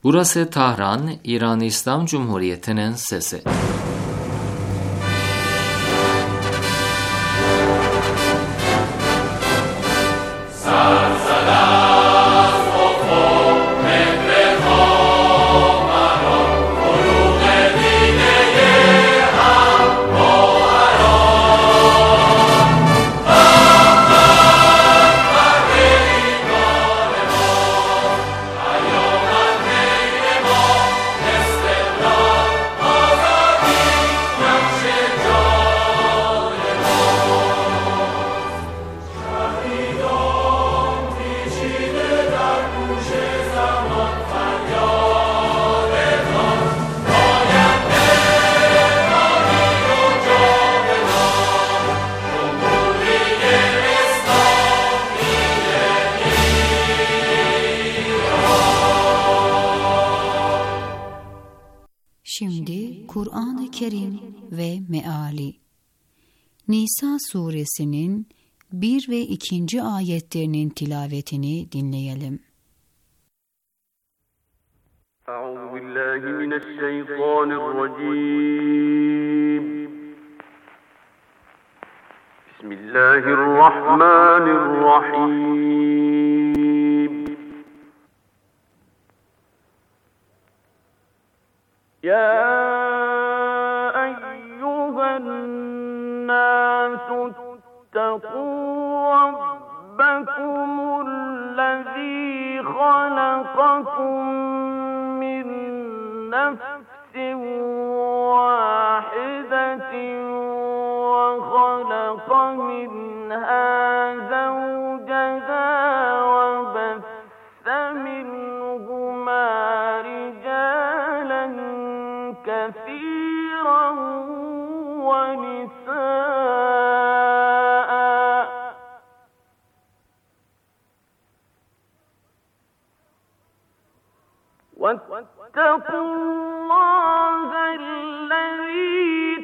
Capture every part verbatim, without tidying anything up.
Burası Tahran, İran İslam Cumhuriyeti'nin sesi. Şimdi Kur'an-ı Kerim ve Meali. Nisa suresinin bir ve ikinci ayetlerinin tilavetini dinleyelim. Euzubillahimineşşeytanirracim. Bismillahirrahmanirrahim. Ya eyyühennâsü ittekû rabbekumullezî halakakum min nefsin vâhidetin ve halaka minhâ zevceha ve besse minhumâ ricâlen kefîran ve nisâ'an وَاتَّقُوا اللَّهَ الَّذِي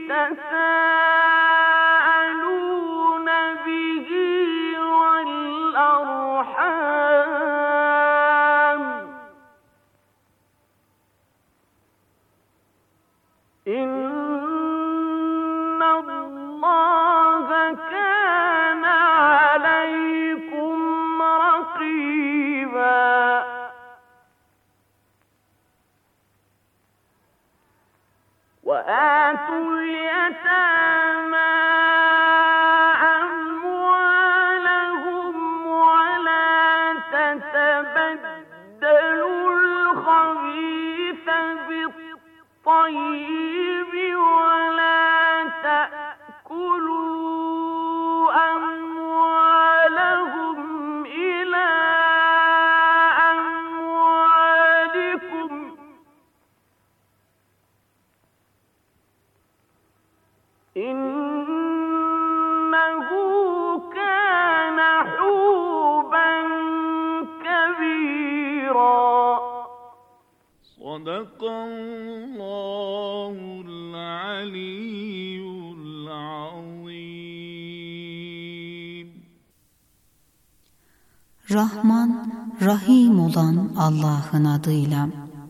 تَسَاءَلُونَ بِهِ وَالْأَرْحَامَ إِنَّ اللَّهَ كَانَ عَلَيْكُمْ رَقِيبًا وَآتُوا الْيَتَامَى أَمْوَالَهُمْ وَلَا تَتَبَدَّلُوا الْخَبِيثَ بِالطَّيِّبِ وَلَا تَأْكُلُوا أَمْوَالَهُمْ إِلَى أَمْوَالِكُمْ إِنَّهُ كَانَ حُوبًا كَبِيرًا. صدق الله العلي العظيم. Rahman, Rahim olan Allah'ın adıyla.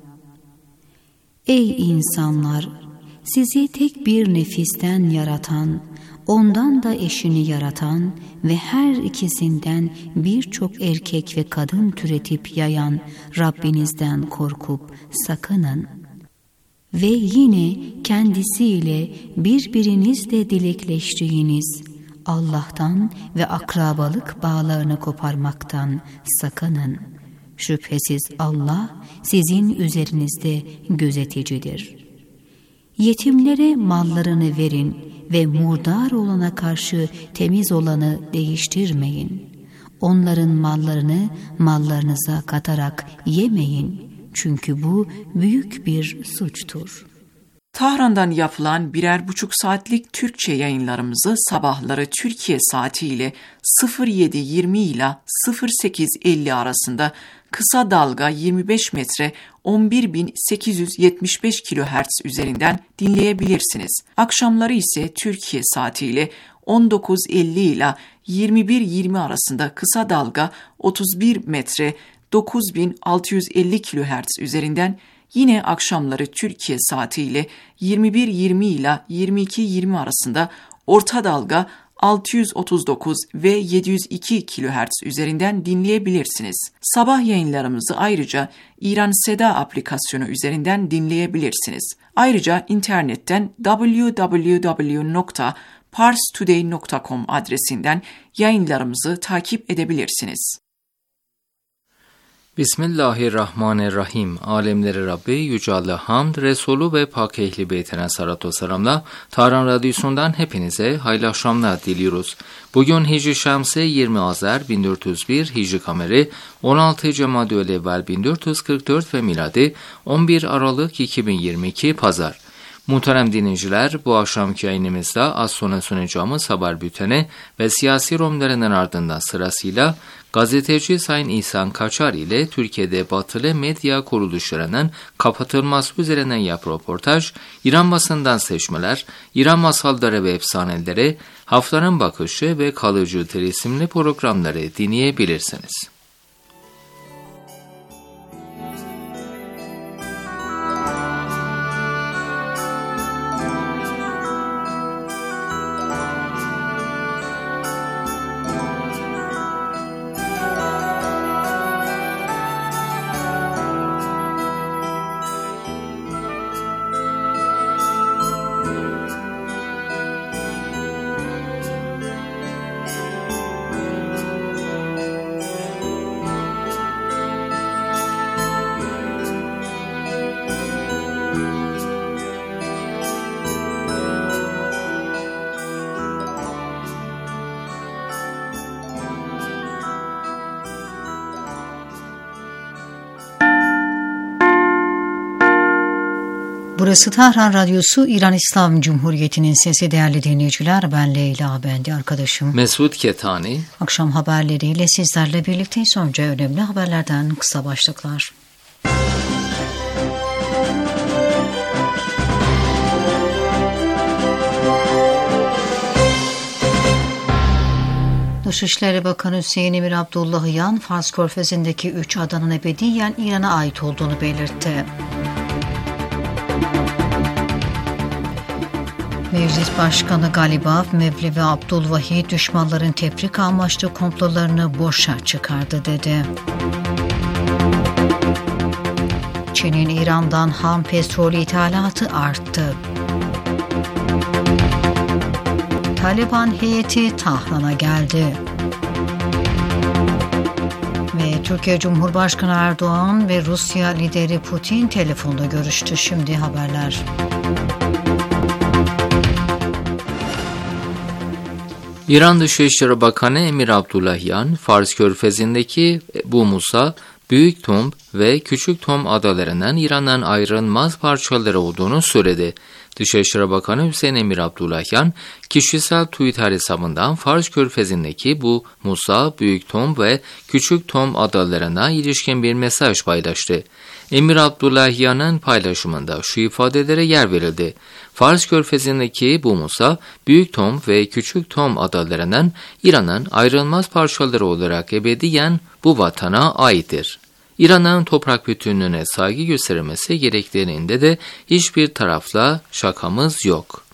Ey insanlar! Sizi tek bir nefisten yaratan, ondan da eşini yaratan ve her ikisinden birçok erkek ve kadın türetip yayan Rabbinizden korkup sakının. Ve yine kendisiyle birbirinizle dilekleştiğiniz Allah'tan ve akrabalık bağlarını koparmaktan sakının. Şüphesiz Allah sizin üzerinizde gözeticidir. Yetimlere mallarını verin ve murdar olana karşı temiz olanı değiştirmeyin. Onların mallarını mallarınıza katarak yemeyin. Çünkü bu büyük bir suçtur. Tahran'dan yapılan birer buçuk saatlik Türkçe yayınlarımızı sabahları Türkiye saatiyle sıfır yedi yirmi ile sıfır sekiz elli arasında kısa dalga yirmi beş metre on bir bin sekiz yüz yetmiş beş kilohertz üzerinden dinleyebilirsiniz. Akşamları ise Türkiye saatiyle on dokuz elli ile yirmi bir yirmi arasında kısa dalga otuz bir metre dokuz bin altı yüz elli kilohertz üzerinden, yine akşamları Türkiye saatiyle yirmi bir yirmi ile yirmi iki yirmi arasında orta dalga altı yüz otuz dokuz ve yedi yüz iki kilohertz üzerinden dinleyebilirsiniz. Sabah yayınlarımızı ayrıca İran Seda aplikasyonu üzerinden dinleyebilirsiniz. Ayrıca internetten double-u double-u double-u nokta pars today nokta com adresinden yayınlarımızı takip edebilirsiniz. Bismillahirrahmanirrahim. Alemleri Rabbi Yüce Allah hamd, Resulü ve Pak Ehli Beytine salatu ve selamla Tahran Radyosu'ndan hepinize hayırlı akşamlar diliyoruz. Bugün Hicri Şemsi yirmi Azer bin dört yüz bir, Hicri Kameri on altı Cemaadü'l-Evvel bin dört yüz kırk dört ve miladi on bir Aralık iki bin yirmi iki Pazar. Muhterem dinleyiciler, bu akşamki yayınımızda az sonra sunacağımız haber bülteni ve siyasi romlarının ardından sırasıyla gazeteci Sayın İhsan Kaçar ile Türkiye'de batılı medya kuruluşlarının kapatılması üzerinden yap röportaj, İran basından seçmeler, İran masalları ve efsaneleri, haftanın bakışı ve kalıcı isimli programları dinleyebilirsiniz. Burası Tahran Radyosu, İran İslam Cumhuriyeti'nin sesi. Değerli dinleyiciler, ben Leyla, ben de arkadaşım Mesut Ketani. Akşam haberleriyle sizlerle birlikteyiz. Önce önemli haberlerden kısa başlıklar. Dışişleri Bakanı Hüseyin Emir Abdullahian, Fars Körfezi'ndeki üç adanın ebediyen İran'a ait olduğunu belirtti. Meclis Başkanı Galibav, Mevlevi Abdülvahid düşmanların tefrika amaçlı komplolarını boşa çıkardı dedi. Çin'in İran'dan ham petrol ithalatı arttı. Taliban heyeti Tahran'a geldi. Ve Türkiye Cumhurbaşkanı Erdoğan ve Rusya lideri Putin telefonda görüştü. Şimdi haberler. İran Dışişleri Bakanı Emir Abdullahian, Fars Körfezi'ndeki Bu Musa, Büyük Tom ve Küçük Tom adalarından İran'dan ayrılmaz parçaları olduğunu söyledi. Dışişleri Bakanı Hüseyin Emir Abdullahian, kişisel Twitter hesabından Fars Körfezi'ndeki Bu Musa, Büyük Tom ve Küçük Tom adalarına ilişkin bir mesaj paylaştı. Emir Abdullahian'ın paylaşımında şu ifadelere yer verildi. Fars Körfezi'ndeki Bu Musa, Büyük Tom ve Küçük Tom adalarından İran'ın ayrılmaz parçaları olarak ebediyen bu vatana aittir. İran'ın toprak bütünlüğüne saygı gösterilmesi gerektiğinde de hiçbir tarafla şakamız yok.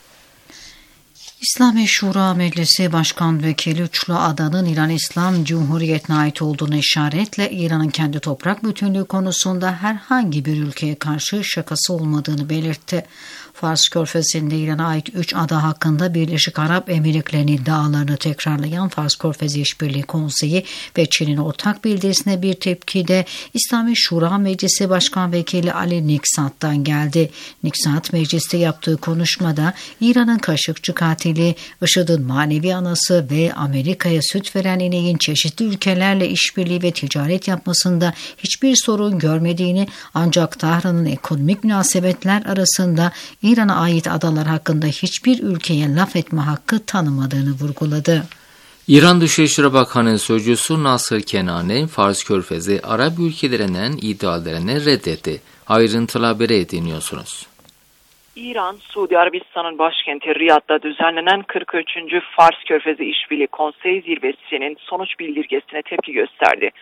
İslami Şura Meclisi Başkan Vekili Üçlü Adanın İran İslam Cumhuriyeti'ne ait olduğunu işaretle İran'ın kendi toprak bütünlüğü konusunda herhangi bir ülkeye karşı şakası olmadığını belirtti. Fars Körfezi'nde İran'a ait üç ada hakkında Birleşik Arap Emirlikleri'nin iddialarını tekrarlayan Fars Körfezi İşbirliği Konseyi ve Çin'in ortak bildirisine bir tepkide İslami Şura Meclisi Başkan Vekili Ali Niksat'tan geldi. Niksat mecliste yaptığı konuşmada İran'ın Kaşıkçı katili, IŞİD'in manevi anası ve Amerika'ya süt veren ineğin çeşitli ülkelerle işbirliği ve ticaret yapmasında hiçbir sorun görmediğini, ancak Tahran'ın ekonomik münasebetler arasında İran'a ait adalar hakkında hiçbir ülkeye laf etme hakkı tanımadığını vurguladı. İran Dışişleri Bakanı Sözcüsü Nasır Kenani, Fars Körfezi Arap ülkelerinin iddialarını reddetti. Ayrıntılı haberi dinliyorsunuz. İran, Suudi Arabistan'ın başkenti Riyad'da düzenlenen kırk üçüncü Fars Körfezi İşbirliği Konseyi Zirvesi'nin sonuç bildirgesine tepki gösterdi.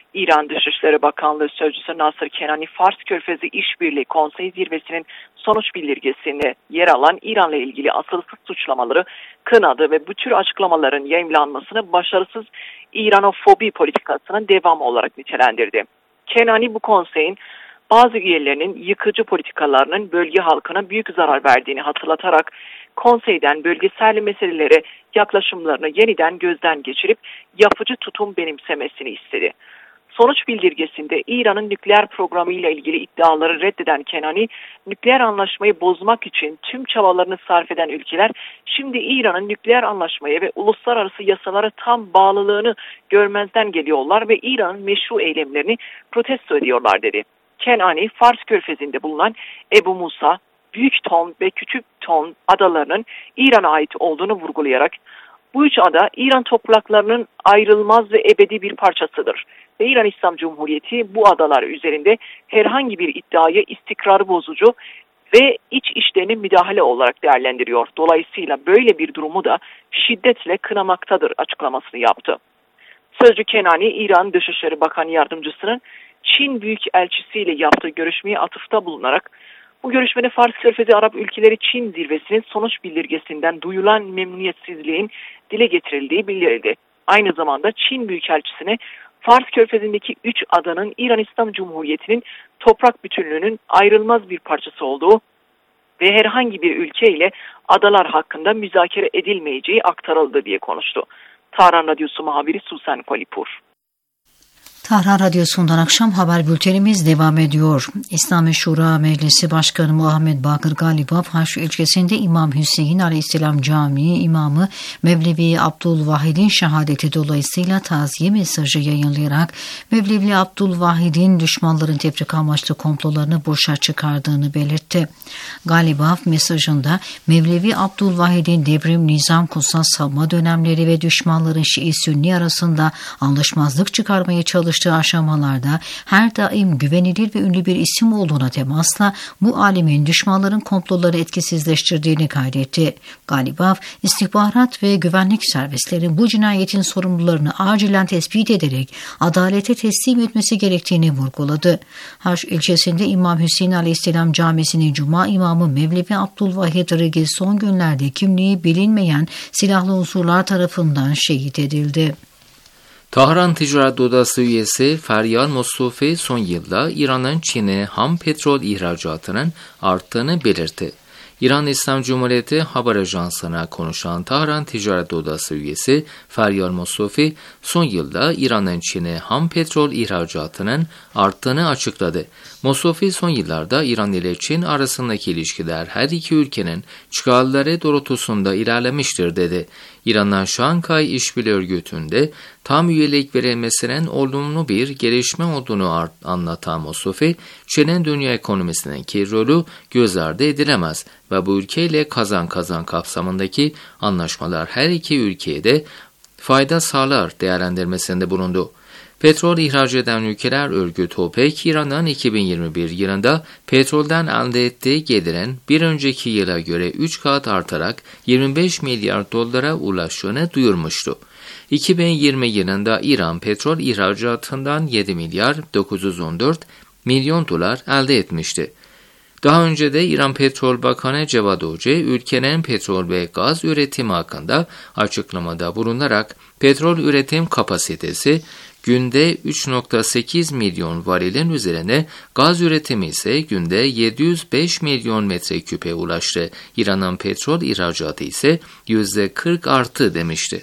İran Dışişleri Bakanlığı Sözcüsü Nasır Kenani, Fars Körfezi İşbirliği Konseyi Zirvesi'nin sonuç bildirgesinde yer alan İran'la ilgili asılsız suçlamaları kınadı ve bu tür açıklamaların yayımlanmasını başarısız İranofobi politikasının devamı olarak nitelendirdi. Kenani bu konseyin bazı üyelerinin yıkıcı politikalarının bölge halkına büyük zarar verdiğini hatırlatarak konseyden bölgesel meselelere yaklaşımlarını yeniden gözden geçirip yapıcı tutum benimsemesini istedi. Sonuç bildirgesinde İran'ın nükleer programı ile ilgili iddiaları reddeden Kenani, nükleer anlaşmayı bozmak için tüm çabalarını sarf eden ülkeler şimdi İran'ın nükleer anlaşmaya ve uluslararası yasalara tam bağlılığını görmezden geliyorlar ve İran'ın meşru eylemlerini protesto ediyorlar dedi. Kenani, Fars Körfezi'nde bulunan Ebu Musa, Büyük Ton ve Küçük Ton adalarının İran'a ait olduğunu vurgulayarak, bu üç ada İran topraklarının ayrılmaz ve ebedi bir parçasıdır ve İran İslam Cumhuriyeti bu adalar üzerinde herhangi bir iddiayı istikrarı bozucu ve iç işlerine müdahale olarak değerlendiriyor. Dolayısıyla böyle bir durumu da şiddetle kınamaktadır açıklamasını yaptı. Sözcü Kenani, İran Dışişleri Bakanı Yardımcısının Çin Büyükelçisi ile yaptığı görüşmeye atıfta bulunarak, bu görüşmede Fars Körfezi Arap Ülkeleri Çin Zirvesi'nin sonuç bildirgesinden duyulan memnuniyetsizliğin dile getirildiği bildirildi. Aynı zamanda Çin Büyükelçisi'ne Fars Körfezi'ndeki üç adanın İran İslam Cumhuriyeti'nin toprak bütünlüğünün ayrılmaz bir parçası olduğu ve herhangi bir ülke ile adalar hakkında müzakere edilmeyeceği aktarıldı diye konuştu. Tahran Radyosu muhabiri Susan Kolipur. Tahran Radyosu'ndan akşam haber bültenimiz devam ediyor. İslami Şura Meclisi Başkanı Muhammed Bakır Galibaf, Haş ilçesinde İmam Hüseyin Aleyhisselam Camii İmamı Mevlevi Abdülvahid'in şehadeti dolayısıyla taziye mesajı yayınlayarak Mevlevi Abdülvahid'in düşmanların tefrika amaçlı komplolarını boşa çıkardığını belirtti. Galibaf mesajında Mevlevi Abdülvahid'in devrim, nizam, kutsal savunma dönemleri ve düşmanların Şii-Sünni arasında anlaşmazlık çıkarmaya çalıştığı aşamalarda her daim güvenilir ve ünlü bir isim olduğuna temasla bu alimin düşmanların komploları etkisizleştirdiğini kaydetti. Galibaf, istihbarat ve güvenlik servisleri bu cinayetin sorumlularını acilen tespit ederek adalete teslim etmesi gerektiğini vurguladı. Haş ilçesinde İmam Hüseyin Aleyhisselam Camisi'nin Cuma imamı Mevlevi Abdülvahid Rıgil son günlerde kimliği bilinmeyen silahlı unsurlar tarafından şehit edildi. Tahran Ticaret Odası üyesi Feryal Mosufi son yılda İran'ın Çin'e ham petrol ihracatının arttığını belirtti. İran İslam Cumhuriyeti Haber Ajansı'na konuşan Tahran Ticaret Odası üyesi Feryal Mosufi son yılda İran'ın Çin'e ham petrol ihracatının arttığını açıkladı. Mosufi son yıllarda İran ile Çin arasındaki ilişkiler her iki ülkenin çıkarları doğrultusunda ilerlemiştir dedi. İran'dan Şanghay İşbirliği Örgütü'nde tam üyelik verilmesinin olumlu bir gelişme olduğunu anlatan Mosufi, Çin'in dünya ekonomisindeki rolü göz ardı edilemez ve bu ülkeyle kazan kazan kapsamındaki anlaşmalar her iki ülkeye de fayda sağlar değerlendirmesinde bulundu. Petrol ihraç eden ülkeler örgütü OPEC, İran'ın iki bin yirmi bir yılında petrolden elde ettiği gelirin bir önceki yıla göre üç kat artarak yirmi beş milyar dolara ulaştığını duyurmuştu. iki bin yirmi yılında İran petrol ihracatından yedi milyar dokuz yüz on dört milyon dolar elde etmişti. Daha önce de İran Petrol Bakanı Cevad Oce, ülkenin petrol ve gaz üretimi hakkında açıklamada bulunarak petrol üretim kapasitesi günde üç virgül sekiz milyon varilin üzerine, gaz üretimi ise günde yedi yüz beş milyon metreküpe ulaştı. İran'ın petrol ihracatı ise yüzde kırk arttı demişti.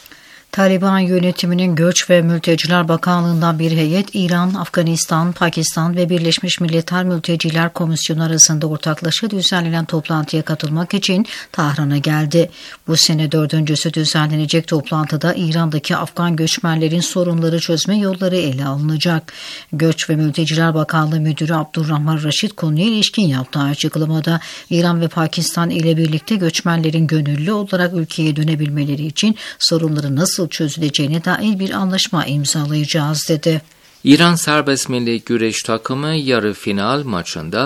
Taliban yönetiminin Göç ve Mülteciler Bakanlığı'ndan bir heyet İran, Afganistan, Pakistan ve Birleşmiş Milletler Mülteciler Komisyonu arasında ortaklaşa düzenlenen toplantıya katılmak için Tahran'a geldi. Bu sene dördüncüsü düzenlenecek toplantıda İran'daki Afgan göçmenlerin sorunları çözme yolları ele alınacak. Göç ve Mülteciler Bakanlığı Müdürü Abdurrahman Raşit konuya ilişkin yaptığı açıklamada İran ve Pakistan ile birlikte göçmenlerin gönüllü olarak ülkeye dönebilmeleri için sorunları nasıl çözüleceğine dair bir anlaşma imzalayacağız dedi. İran serbest milli güreş takımı yarı final maçında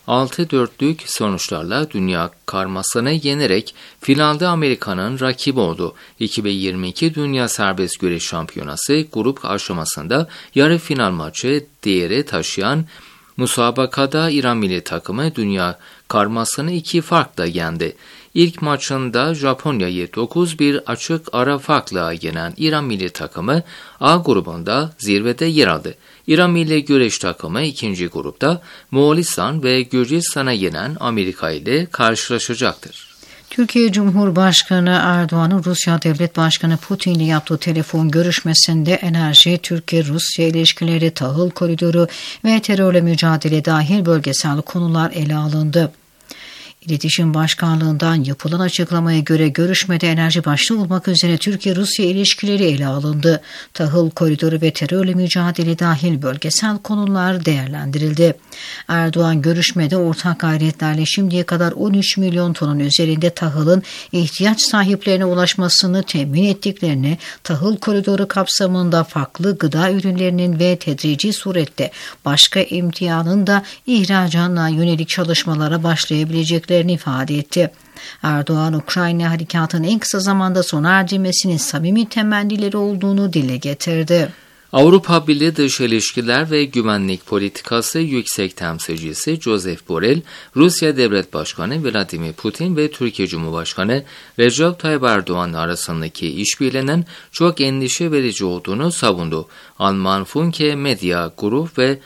altı dörtlük sonuçlarla dünya karmasını yenerek finalde Amerika'nın rakibi oldu. iki bin yirmi iki Dünya Serbest Güreş Şampiyonası grup aşamasında yarı final maçı değeri taşıyan musabakada İran milli takımı dünya karmasını iki farkla yendi. İlk maçında Japonya'yı dokuz bir açık ara farkla yenen İran milli takımı A grubunda zirvede yer aldı. İran milli güreş takımı ikinci grupta Moğolistan ve Gürcistan'a yenen Amerika ile karşılaşacaktır. Türkiye Cumhurbaşkanı Erdoğan'ın Rusya Devlet Başkanı Putin ile yaptığı telefon görüşmesinde enerji, Türkiye-Rusya ilişkileri, tahıl koridoru ve terörle mücadele dahil bölgesel konular ele alındı. İletişim Başkanlığı'ndan yapılan açıklamaya göre görüşmede enerji başta olmak üzere Türkiye-Rusya ilişkileri ele alındı. Tahıl koridoru ve terörle mücadele dahil bölgesel konular değerlendirildi. Erdoğan görüşmede ortak gayretlerle şimdiye kadar on üç milyon tonun üzerinde tahılın ihtiyaç sahiplerine ulaşmasını temin ettiklerini, tahıl koridoru kapsamında farklı gıda ürünlerinin ve tedrici surette başka imtihanın da ihracına yönelik çalışmalara başlayabileceklerini ifade etti. Erdoğan, Ukrayna harekatının en kısa zamanda sona erdirmesinin samimi temennileri olduğunu dile getirdi. Avrupa Birliği Dış İlişkiler ve Güvenlik Politikası Yüksek Temsilcisi Josep Borrell, Rusya Devlet Başkanı Vladimir Putin ve Türkiye Cumhurbaşkanı Recep Tayyip Erdoğan arasındaki işbirliğinin çok endişe verici olduğunu savundu. Alman Funke Medya Grup ve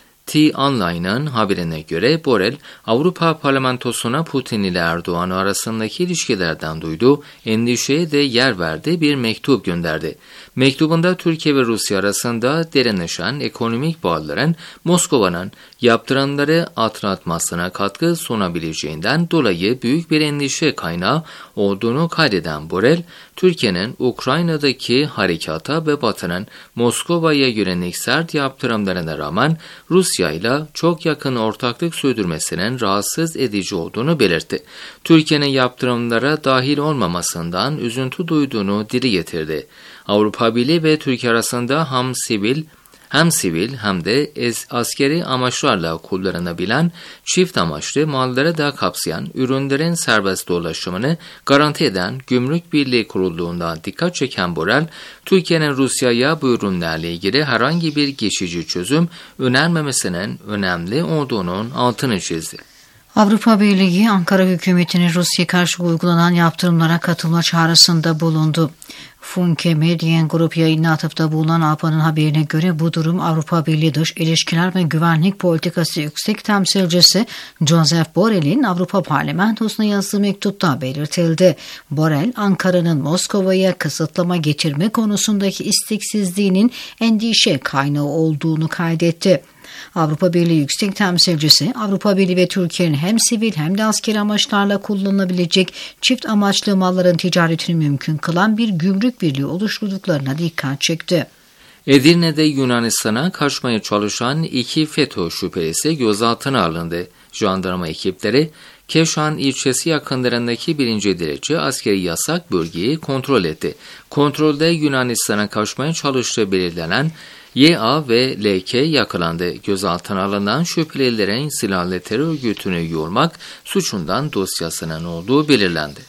T-Online'ın haberine göre Borrell, Avrupa Parlamentosu'na Putin ile Erdoğan arasındaki ilişkilerden duyduğu endişeye de yer verdi bir mektup gönderdi. Mektubunda Türkiye ve Rusya arasında derinleşen ekonomik bağların Moskova'nın yaptıranları atlatmasına katkı sunabileceğinden dolayı büyük bir endişe kaynağı olduğunu kaydeden Borrell, Türkiye'nin Ukrayna'daki harekata ve Batı'nın Moskova'ya yönelik sert yaptırımlarına rağmen Rusya ile çok yakın ortaklık sürdürmesinin rahatsız edici olduğunu belirtti. Türkiye'nin yaptırımlara dahil olmamasından üzüntü duyduğunu dile getirdi. Avrupa Birliği ve Türkiye arasında hem sivil hem sivil hem de askeri amaçlarla kullanılabilen çift amaçlı malları da kapsayan ürünlerin serbest dolaşımını garanti eden Gümrük Birliği kurulduğundan dikkat çeken Borrell, Türkiye'nin Rusya'ya bu ürünlerle ilgili herhangi bir geçici çözüm önermemesinin önemli olduğunun altını çizdi. Avrupa Birliği, Ankara hükümetinin Rusya'ya karşı uygulanan yaptırımlara katılma çağrısında bulundu. Funke Medya Grup yayınına atıfta bulunan A P A'nın haberine göre bu durum Avrupa Birliği Dış İlişkiler ve Güvenlik Politikası Yüksek Temsilcisi Josep Borrell'in Avrupa Parlamentosu'na yazdığı mektupta belirtildi. Borrell, Ankara'nın Moskova'ya kısıtlama getirme konusundaki isteksizliğinin endişe kaynağı olduğunu kaydetti. Avrupa Birliği Yüksek Temsilcisi, Avrupa Birliği ve Türkiye'nin hem sivil hem de askeri amaçlarla kullanılabilecek çift amaçlı malların ticaretini mümkün kılan bir gümrük birliği oluşturduklarına dikkat çekti. Edirne'de Yunanistan'a kaçmaya çalışan iki FETÖ şüphelisi gözaltına alındı. Jandarma ekipleri Keşan ilçesi yakınlarındaki birinci derece askeri yasak bölgeyi kontrol etti. Kontrolde Yunanistan'a kaçmaya çalıştığı belirlenen Y A ve L K yakalandı. Gözaltına alınan şüphelilerin silahlı terör örgütünü yormak suçundan dosyasının olduğu belirlendi.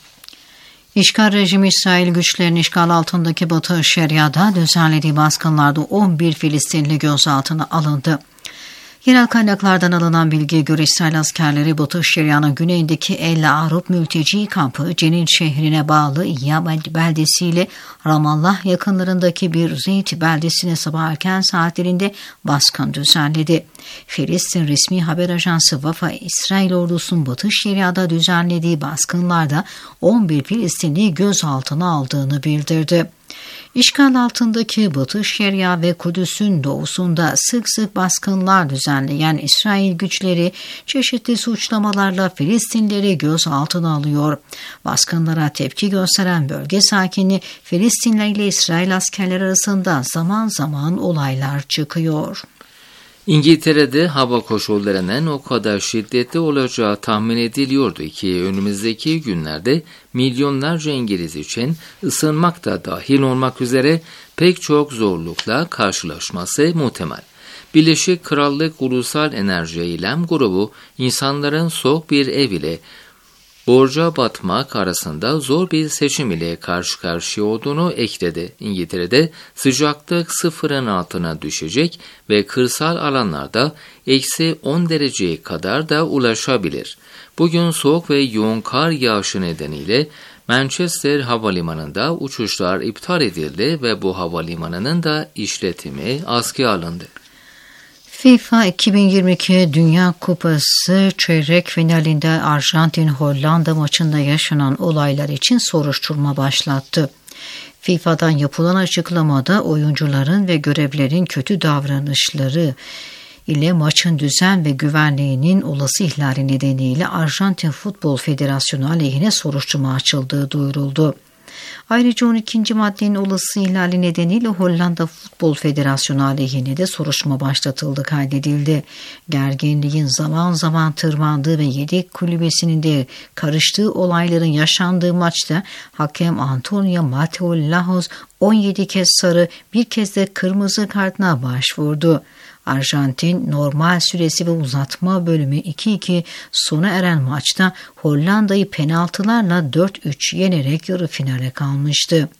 İşgal rejimi İsrail güçlerinin işgal altındaki Batı Şeria'da düzenlediği baskınlarda on bir Filistinli gözaltına alındı. Yerel kaynaklardan alınan bilgiye göre İsrail askerleri Batı Şeria'nın güneyindeki El Arub mülteci kampı Cenin şehrine bağlı Yabed beldesiyle Ramallah yakınlarındaki bir Zeyt beldesine sabah erken saatlerinde baskın düzenledi. Filistin resmi haber ajansı Vafa, İsrail ordusunun Batı Şeria'da düzenlediği baskınlarda on bir Filistinli gözaltına aldığını bildirdi. İşgal altındaki Batı Şeria ve Kudüs'ün doğusunda sık sık baskınlar düzenleyen İsrail güçleri çeşitli suçlamalarla Filistinleri gözaltına alıyor. Baskınlara tepki gösteren bölge sakini Filistinler ile İsrail askerleri arasında zaman zaman olaylar çıkıyor. İngiltere'de hava koşullarının o kadar şiddetli olacağı tahmin ediliyordu ki önümüzdeki günlerde milyonlarca İngiliz için ısınmak da dahil olmak üzere pek çok zorlukla karşılaşması muhtemel. Birleşik Krallık Ulusal Enerji Eylem Grubu, insanların soğuk bir ev ile borca batmak arasında zor bir seçim ile karşı karşıya olduğunu ekledi. İngiltere'de sıcaklık sıfırın altına düşecek ve kırsal alanlarda eksi on dereceye kadar da ulaşabilir. Bugün soğuk ve yoğun kar yağışı nedeniyle Manchester Havalimanı'nda uçuşlar iptal edildi ve bu havalimanının da işletimi askıya alındı. FIFA iki bin yirmi iki Dünya Kupası çeyrek finalinde Arjantin-Hollanda maçında yaşanan olaylar için soruşturma başlattı. FIFA'dan yapılan açıklamada oyuncuların ve görevlerin kötü davranışları ile maçın düzen ve güvenliğinin olası ihlali nedeniyle Arjantin Futbol Federasyonu aleyhine soruşturma açıldığı duyuruldu. Ayrıca on ikinci maddenin olası ihlali nedeniyle Hollanda Futbol Federasyonu aleyhine de soruşturma başlatıldı kaydedildi. Gerginliğin zaman zaman tırmandığı ve yedek kulübesinin de karıştığı olayların yaşandığı maçta hakem Antonio Mateo Lahoz on yedi kez sarı, bir kez de kırmızı kartına başvurdu. Arjantin normal süresi ve uzatma bölümü iki iki sona eren maçta Hollanda'yı penaltılarla dört üç yenerek yarı finale kalmıştı.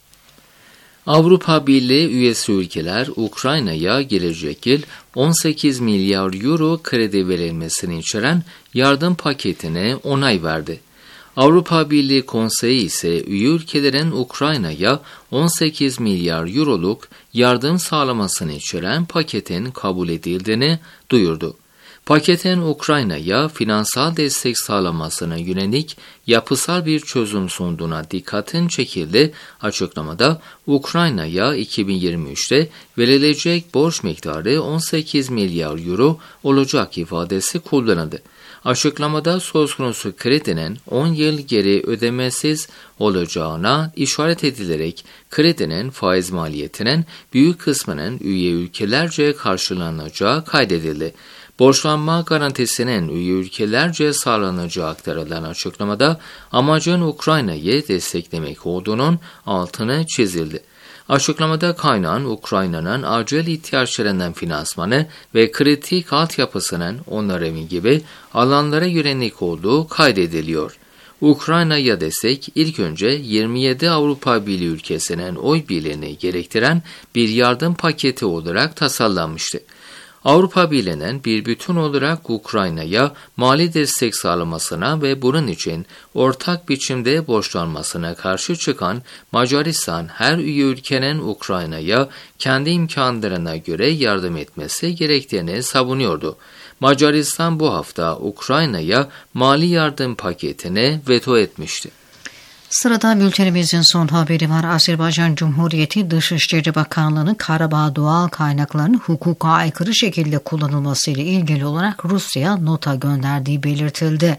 Avrupa Birliği üyesi ülkeler Ukrayna'ya gelecek yıl on sekiz milyar euro kredi verilmesini içeren yardım paketine onay verdi. Avrupa Birliği Konseyi ise üye ülkelerin Ukrayna'ya on sekiz milyar euroluk yardım sağlamasını içeren paketin kabul edildiğini duyurdu. Paketin Ukrayna'ya finansal destek sağlamasına yönelik yapısal bir çözüm sunduğuna dikkatin çekildi. Açıklamada Ukrayna'ya iki bin yirmi üçte verilecek borç miktarı on sekiz milyar euro olacak ifadesi kullanıldı. Açıklamada söz konusu kredinin on yıl geri ödemesiz olacağına işaret edilerek kredinin faiz maliyetinin büyük kısmının üye ülkelerce karşılanacağı kaydedildi. Borçlanma garantisinin üye ülkelerce sağlanacağı aktarılan açıklamada amacın Ukrayna'yı desteklemek olduğunun altını çizildi. Açıklamada kaynağın Ukrayna'nın acil ihtiyaçlarından finansmanı ve kritik altyapısının onarımı gibi alanlara yönelik olduğu kaydediliyor. Ukrayna'ya destek ilk önce yirmi yedi Avrupa Birliği ülkesinin oy birliğini gerektiren bir yardım paketi olarak tasarlanmıştı. Avrupa Birliği'nin bir bütün olarak Ukrayna'ya mali destek sağlamasına ve bunun için ortak biçimde borçlanmasına karşı çıkan Macaristan her üye ülkenin Ukrayna'ya kendi imkanlarına göre yardım etmesi gerektiğini savunuyordu. Macaristan bu hafta Ukrayna'ya mali yardım paketini veto etmişti. Sırada bültenimizin son haberi var. Azerbaycan Cumhuriyeti Dışişleri Bakanlığı'nın Karabağ doğal kaynaklarının hukuka aykırı şekilde kullanılması ile ilgili olarak Rusya'ya nota gönderdiği belirtildi.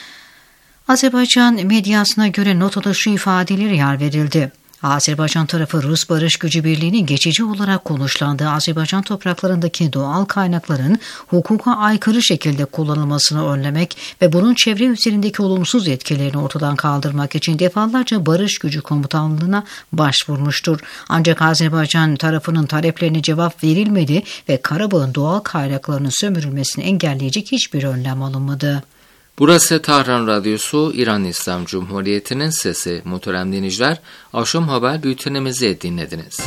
Azerbaycan medyasına göre notada şu ifadeleri yer verildi. Azerbaycan tarafı Rus Barış Gücü Birliği'nin geçici olarak konuşlandığı Azerbaycan topraklarındaki doğal kaynakların hukuka aykırı şekilde kullanılmasını önlemek ve bunun çevre üzerindeki olumsuz etkilerini ortadan kaldırmak için defalarca Barış Gücü Komutanlığı'na başvurmuştur. Ancak Azerbaycan tarafının taleplerine cevap verilmedi ve Karabağ'ın doğal kaynaklarının sömürülmesini engelleyecek hiçbir önlem alınmadı. Burası Tahran Radyosu, İran İslam Cumhuriyeti'nin sesi. Muhterem dinleyiciler, akşam haber bültenimizi dinlediniz.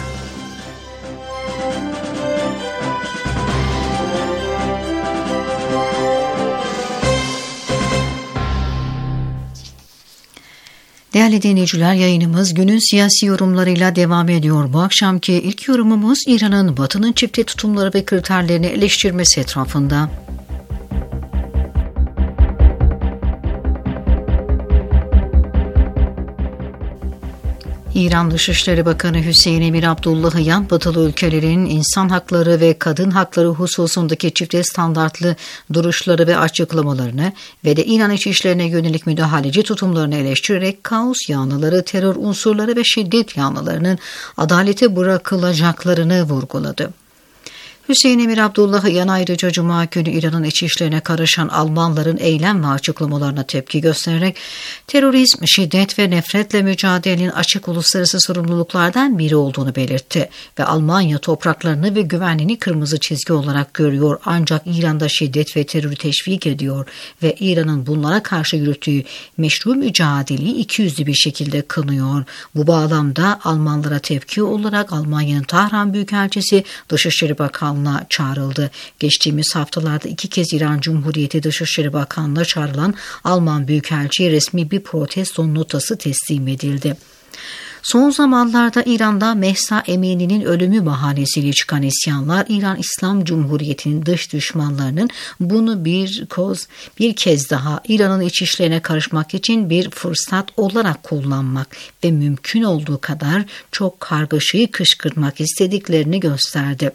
Değerli dinleyiciler, yayınımız günün siyasi yorumlarıyla devam ediyor. Bu akşamki ilk yorumumuz İran'ın Batı'nın çifte tutumları ve kriterlerini eleştirmesi etrafında. İran Dışişleri Bakanı Hüseyin Emir Abdullahiyan, batılı ülkelerin insan hakları ve kadın hakları hususundaki çifte standartlı duruşları ve açıklamalarını ve de İran iç işlerine yönelik müdahaleci tutumlarını eleştirerek kaos yanlıları, terör unsurları ve şiddet yanlılarının adalete bırakılacaklarını vurguladı. Hüseyin Emir Abdullahian ayrıca Cuma günü İran'ın iç işlerine karışan Almanların eylem ve açıklamalarına tepki göstererek terörizm, şiddet ve nefretle mücadelenin açık uluslararası sorumluluklardan biri olduğunu belirtti ve Almanya topraklarını ve güvenliğini kırmızı çizgi olarak görüyor, ancak İran'da şiddet ve terörü teşvik ediyor ve İran'ın bunlara karşı yürüttüğü meşru mücadeleyi ikiyüzlü bir şekilde kınıyor. Bu bağlamda Almanlara tepki olarak Almanya'nın Tahran Büyükelçisi Dışişleri Bakanlığı'na çağrıldı. Geçtiğimiz haftalarda iki kez İran Cumhuriyeti Dışişleri Bakanlığı'na çağrılan Alman Büyükelçiye resmi bir protesto notası teslim edildi. Son zamanlarda İran'da Mahsa Emini'nin ölümü bahanesiyle çıkan isyanlar, İran İslam Cumhuriyeti'nin dış düşmanlarının bunu bir koz, bir kez daha İran'ın iç işlerine karışmak için bir fırsat olarak kullanmak ve mümkün olduğu kadar çok kargaşayı kışkırtmak istediklerini gösterdi.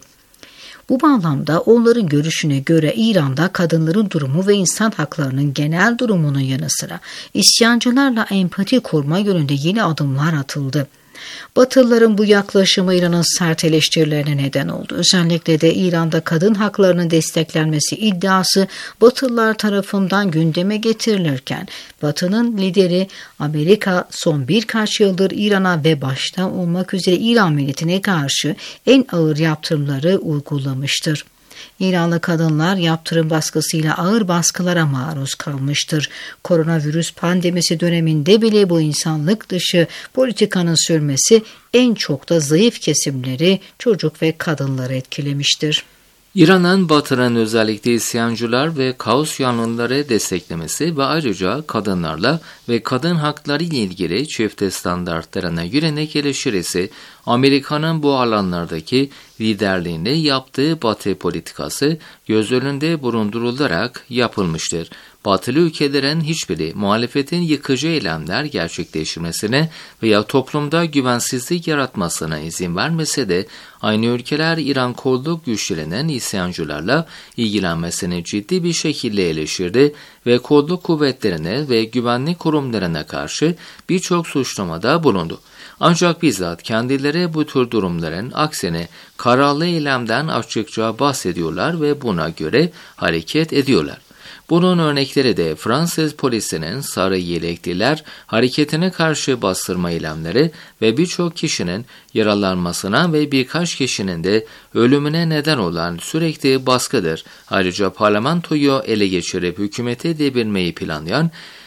Bu bağlamda onların görüşüne göre İran'da kadınların durumu ve insan haklarının genel durumunun yanı sıra isyancılarla empati kurma yönünde yeni adımlar atıldı. Batılıların bu yaklaşımı İran'ın sert eleştirilerine neden oldu. Özellikle de İran'da kadın haklarının desteklenmesi iddiası Batılılar tarafından gündeme getirilirken Batı'nın lideri Amerika son birkaç yıldır İran'a ve başta olmak üzere İran milletine karşı en ağır yaptırımları uygulamıştır. İranlı kadınlar yaptırım baskısıyla ağır baskılara maruz kalmıştır. Koronavirüs pandemisi döneminde bile bu insanlık dışı politikanın sürmesi en çok da zayıf kesimleri, çocuk ve kadınları etkilemiştir. İran'ın Batı'nın özellikle isyancılar ve kaos yanlıları desteklemesi ve ayrıca kadınlarla ve kadın hakları ile ilgili çifte standartlarına yönelik eleştirisi, Amerika'nın bu alanlardaki liderliğinde yaptığı Batı politikası göz önünde bulundurularak yapılmıştır. Batılı ülkelerin hiçbiri muhalefetin yıkıcı eylemler gerçekleştirmesine veya toplumda güvensizlik yaratmasına izin vermese de aynı ülkeler İran kolluk güçlerinin isyancılarla ilgilenmesini ciddi bir şekilde eleştirdi ve kolluk kuvvetlerine ve güvenlik kurumlarına karşı birçok suçlamada bulundu. Ancak bizzat kendileri bu tür durumların aksine kararlı eylemden açıkça bahsediyorlar ve buna göre hareket ediyorlar. Bunun örnekleri de Fransız polisinin sarı yelekliler hareketine karşı bastırma eylemleri ve birçok kişinin yaralanmasına ve birkaç kişinin de ölümüne neden olan sürekli baskıdır. Ayrıca parlamentoyu ele geçirip hükümeti devirmeyi planlayan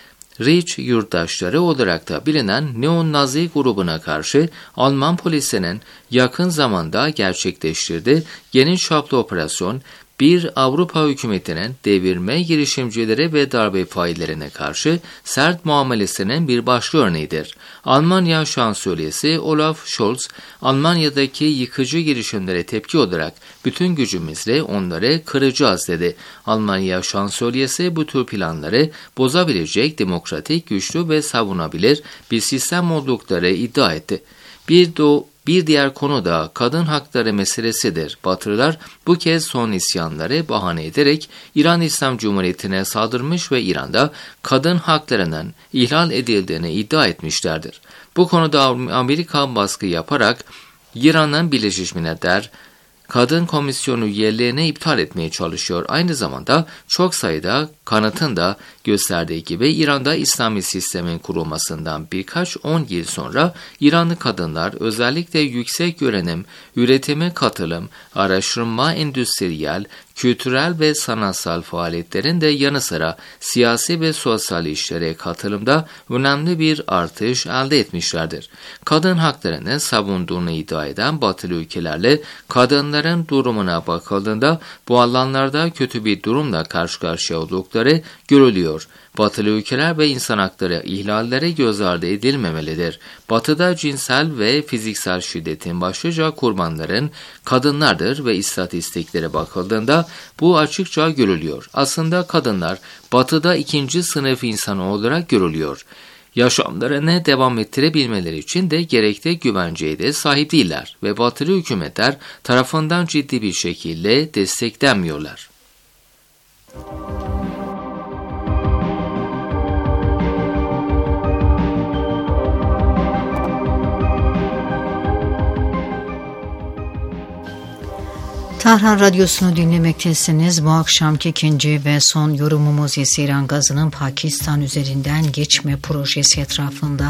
Reich yurttaşları olarak da bilinen neo-Nazi grubuna karşı Alman polisinin yakın zamanda gerçekleştirdiği geniş çaplı operasyon, bir Avrupa hükümetinin devirme girişimcileri ve darbe faillerine karşı sert muamelesinin bir başka örneğidir. Almanya Şansölyesi Olaf Scholz, Almanya'daki yıkıcı girişimlere tepki olarak bütün gücümüzle onları kıracağız dedi. Almanya Şansölyesi bu tür planları bozabilecek demokratik, güçlü ve savunabilir bir sistem oldukları iddia etti. Bir de Bir diğer konu da kadın hakları meselesidir. Batılılar bu kez son isyanları bahane ederek İran İslam Cumhuriyeti'ne saldırmış ve İran'da kadın haklarının ihlal edildiğini iddia etmişlerdir. Bu konuda Amerika baskı yaparak İran'ın Birleşmiş Milletler Kadın Komisyonu üyeliğini iptal etmeye çalışıyor. Aynı zamanda çok sayıda kanıtın da gösterdiği gibi İran'da İslami sistemin kurulmasından birkaç on yıl sonra İranlı kadınlar özellikle yüksek öğrenim, üretime katılım, araştırma, endüstriyel, kültürel ve sanatsal faaliyetlerin de yanı sıra siyasi ve sosyal işlere katılımda önemli bir artış elde etmişlerdir. Kadın haklarını savunduğunu iddia eden Batılı ülkelerle kadınların durumuna bakıldığında bu alanlarda kötü bir durumla karşı karşıya oldukları görülüyor. Batılı ülkeler ve insan hakları ihlalleri göz ardı edilmemelidir. Batı'da cinsel ve fiziksel şiddetin başlıca kurbanların kadınlardır ve istatistiklere bakıldığında bu açıkça görülüyor. Aslında kadınlar Batı'da ikinci sınıf insan olarak görülüyor. Yaşamlarını devam ettirebilmeleri için de gerekli güvenceye de sahip değiller ve Batılı hükümetler tarafından ciddi bir şekilde desteklenmiyorlar. Tahran Radyosu'nu dinlemektesiniz. Bu akşamki ikinci ve son yorumumuz ise İran gazının Pakistan üzerinden geçme projesi etrafında.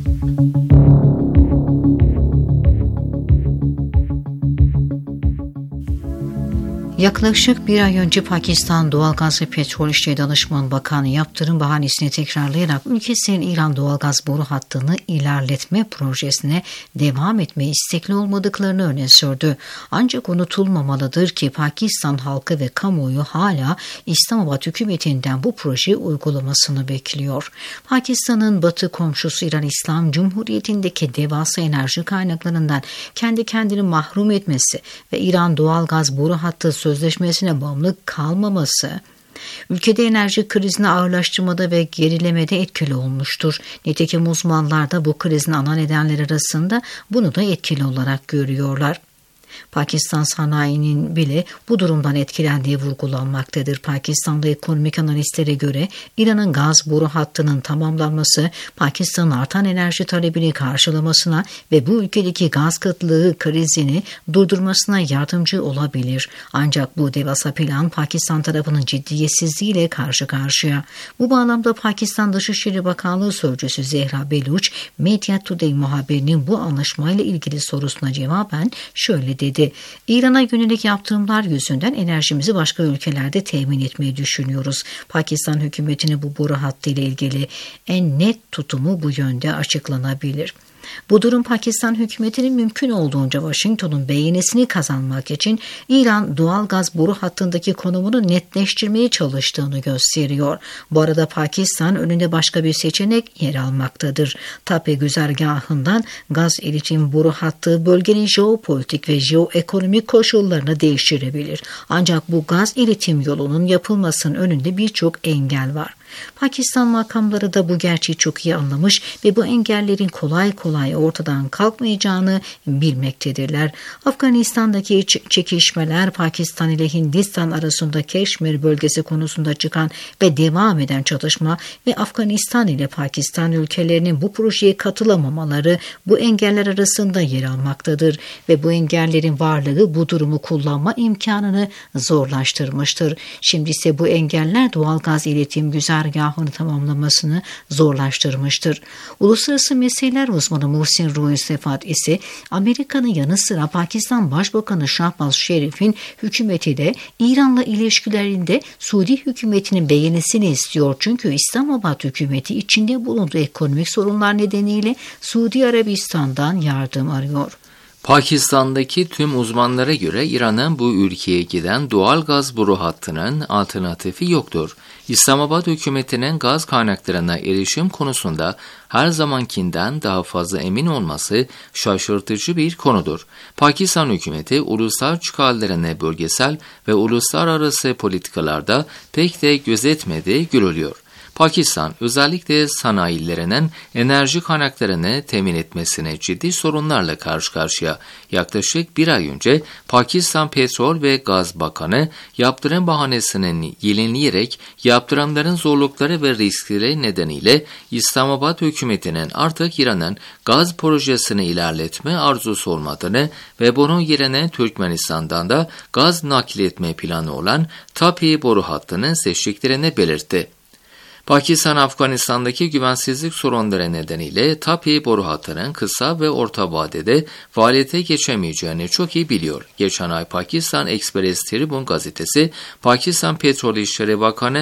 Yaklaşık bir ay önce Pakistan Doğalgaz ve Petrol İşleri Danışman Bakanı Yaptırım bahanesini tekrarlayarak ülkesinin İran doğalgaz boru hattını ilerletme projesine devam etmeye istekli olmadıklarını öne sürdü. Ancak unutulmamalıdır ki Pakistan halkı ve kamuoyu hala İslamabad hükümetinden bu proje uygulamasını bekliyor. Pakistan'ın batı komşusu İran İslam Cumhuriyeti'ndeki devasa enerji kaynaklarından kendi kendini mahrum etmesi ve İran doğalgaz boru hattı sözleşmesine bağımlı kalmaması ülkede enerji krizini ağırlaştırmada ve gerilemede etkili olmuştur. Nitekim uzmanlar da bu krizin ana nedenleri arasında bunu da etkili olarak görüyorlar. Pakistan sanayinin bile bu durumdan etkilendiği vurgulanmaktadır. Pakistan'da ekonomik analistlere göre İran'ın gaz boru hattının tamamlanması Pakistan'ın artan enerji talebini karşılamasına ve bu ülkedeki gaz kıtlığı krizini durdurmasına yardımcı olabilir. Ancak bu devasa plan Pakistan tarafının ciddiyetsizliğiyle karşı karşıya. Bu bağlamda Pakistan Dışişleri Bakanlığı Sözcüsü Zehra Beluç, Media Today muhabirinin bu anlaşmayla ilgili sorusuna cevaben şöyle dedi. İran'a yönelik yaptırımlar yüzünden enerjimizi başka ülkelerde temin etmeyi düşünüyoruz. Pakistan hükümetinin bu boru hattı ile ilgili en net tutumu bu yönde açıklanabilir. Bu durum Pakistan hükümetinin mümkün olduğunca Washington'un beğenisini kazanmak için İran doğal gaz boru hattındaki konumunu netleştirmeye çalıştığını gösteriyor. Bu arada Pakistan önünde başka bir seçenek yer almaktadır. Tape güzergahından gaz iletim boru hattı bölgenin jeopolitik ve jeoekonomik koşullarını değiştirebilir. Ancak bu gaz iletim yolunun yapılmasının önünde birçok engel var. Pakistan makamları da bu gerçeği çok iyi anlamış ve bu engellerin kolay kolay ortadan kalkmayacağını bilmektedirler. Afganistan'daki çekişmeler, Pakistan ile Hindistan arasında Keşmir bölgesi konusunda çıkan ve devam eden çatışma ve Afganistan ile Pakistan ülkelerinin bu projeye katılamamaları bu engeller arasında yer almaktadır ve bu engellerin varlığı bu durumu kullanma imkanını zorlaştırmıştır. Şimdi ise bu engeller doğalgaz iletim güzergahını tamamlamasını zorlaştırmıştır. Uluslararası meseleler uzmanı Muhsin Ruhi Sefat ise Amerika'nın yanı sıra Pakistan Başbakanı Shahbaz Sharif'in hükümeti de İran'la ilişkilerinde Suudi hükümetinin beğenisini istiyor. Çünkü İslamabad hükümeti içinde bulunduğu ekonomik sorunlar nedeniyle Suudi Arabistan'dan yardım arıyor. Pakistan'daki tüm uzmanlara göre İran'ın bu ülkeye giden doğal gaz boru hattının alternatifi yoktur. İslamabad hükümetinin gaz kaynaklarına erişim konusunda her zamankinden daha fazla emin olması şaşırtıcı bir konudur. Pakistan hükümeti ulusal çıkarlarını bölgesel ve uluslararası politikalarda pek de gözetmediği görülüyor. Pakistan özellikle sanayilerinin enerji kaynaklarını temin etmesine ciddi sorunlarla karşı karşıya. Yaklaşık bir ay önce Pakistan Petrol ve Gaz Bakanı yaptırım bahanesinin yenileyerek yaptırımların zorlukları ve riskleri nedeniyle İslamabad hükümetinin artık İran'ın gaz projesini ilerletme arzusu olmadığını ve bunun yerine Türkmenistan'dan da gaz nakletme planı olan Tapi boru hattını seçtiklerini belirtti. Pakistan, Afganistan'daki güvensizlik sorunları nedeniyle Tapi boru hattının kısa ve orta vadede faaliyete geçemeyeceğini çok iyi biliyor. Geçen ay Pakistan Express Tribune gazetesi, Pakistan Petrol İşleri Bakanı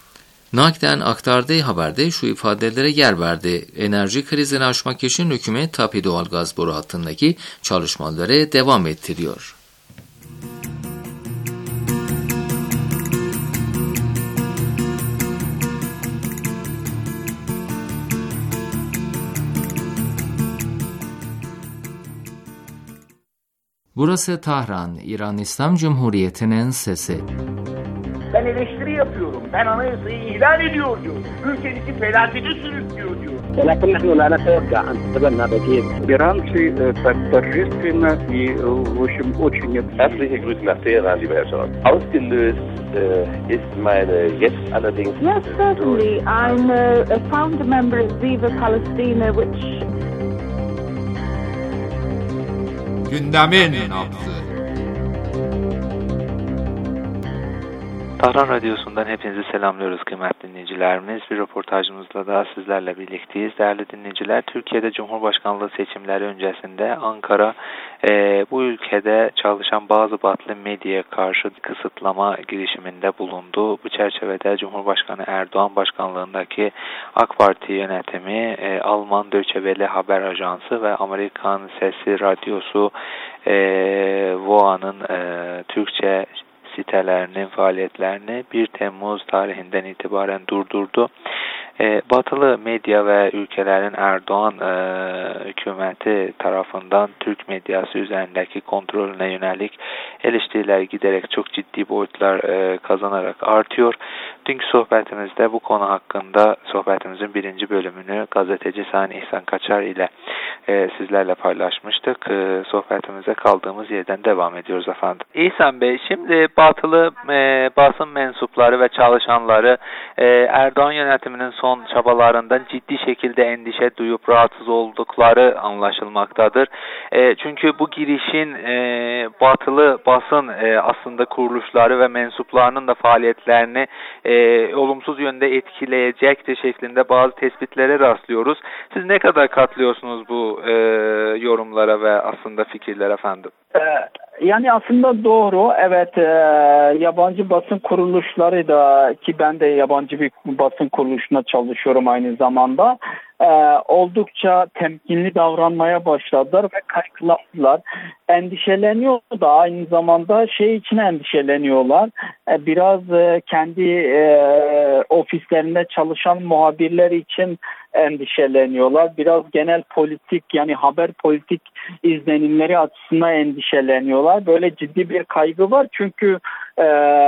nakden aktardığı haberde şu ifadelere yer verdi. Enerji krizini aşmak için hükümet Tapi doğalgaz boru hattındaki çalışmaları devam ettiriyor. Burası Tahran, İran İslam Cumhuriyeti'nin sesi. Ben eleştiri yapıyorum. Ben anayasayı ihlal ediyor diyor. Ülkemizi felakete sürüklüyor diyor. ولكن نحن لا نتوقع أن تتبنى بديل. Иранцы торжественно и, в общем, очень... Herzliche Grüße nach Teheran, lieber Herr Scholz. Ausgelöst äh, ist meine jetzt allerdings... Yes, certainly. I'm a, a founder member of Viva Palestina, which... Gündemin nabzı. Tahran Radyosu'ndan hepinizi selamlıyoruz kıymetli dinleyicilerimiz. Bir röportajımızla da sizlerle birlikteyiz. Değerli dinleyiciler, Türkiye'de Cumhurbaşkanlığı seçimleri öncesinde Ankara e, bu ülkede çalışan bazı batılı medyaya karşı kısıtlama girişiminde bulundu. Bu çerçevede Cumhurbaşkanı Erdoğan başkanlığındaki AK Parti yönetimi e, Alman Deutsche Welle haber ajansı ve Amerikan Sesi Radyosu e, V O A'nın e, Türkçe sitelerinin faaliyetlerini bir Temmuz tarihinden itibaren durdurdu. E, batılı medya ve ülkelerin Erdoğan e, hükümeti tarafından Türk medyası üzerindeki kontrolüne yönelik eleştiriler giderek çok ciddi boyutlar e, kazanarak artıyor. Dünkü sohbetimizde bu konu hakkında sohbetimizin birinci bölümünü gazeteci Sayın İhsan Kaçar ile e, sizlerle paylaşmıştık. E, sohbetimize kaldığımız yerden devam ediyoruz efendim. İhsan Bey, şimdi batılı e, basın mensupları ve çalışanları e, Erdoğan yönetiminin son son çabalarından ciddi şekilde endişe duyup rahatsız oldukları anlaşılmaktadır. E, çünkü bu girişin e, batılı basın e, aslında kuruluşları ve mensuplarının da faaliyetlerini e, olumsuz yönde etkileyecektir şeklinde bazı tespitlere rastlıyoruz. Siz ne kadar katlıyorsunuz bu e, yorumlara ve aslında fikirler efendim? Yani aslında doğru. Evet, e, yabancı basın kuruluşları da, ki ben de yabancı bir basın kuruluşuna çalışıyorum aynı zamanda, e, oldukça temkinli davranmaya başladılar ve kaygılandılar. Endişeleniyor da aynı zamanda şey için endişeleniyorlar. E, biraz e, kendi e, ofislerinde çalışan muhabirler için endişeleniyorlar. Biraz genel politik, yani haber politik izlenimleri açısından endişeleniyorlar. Böyle ciddi bir kaygı var çünkü e,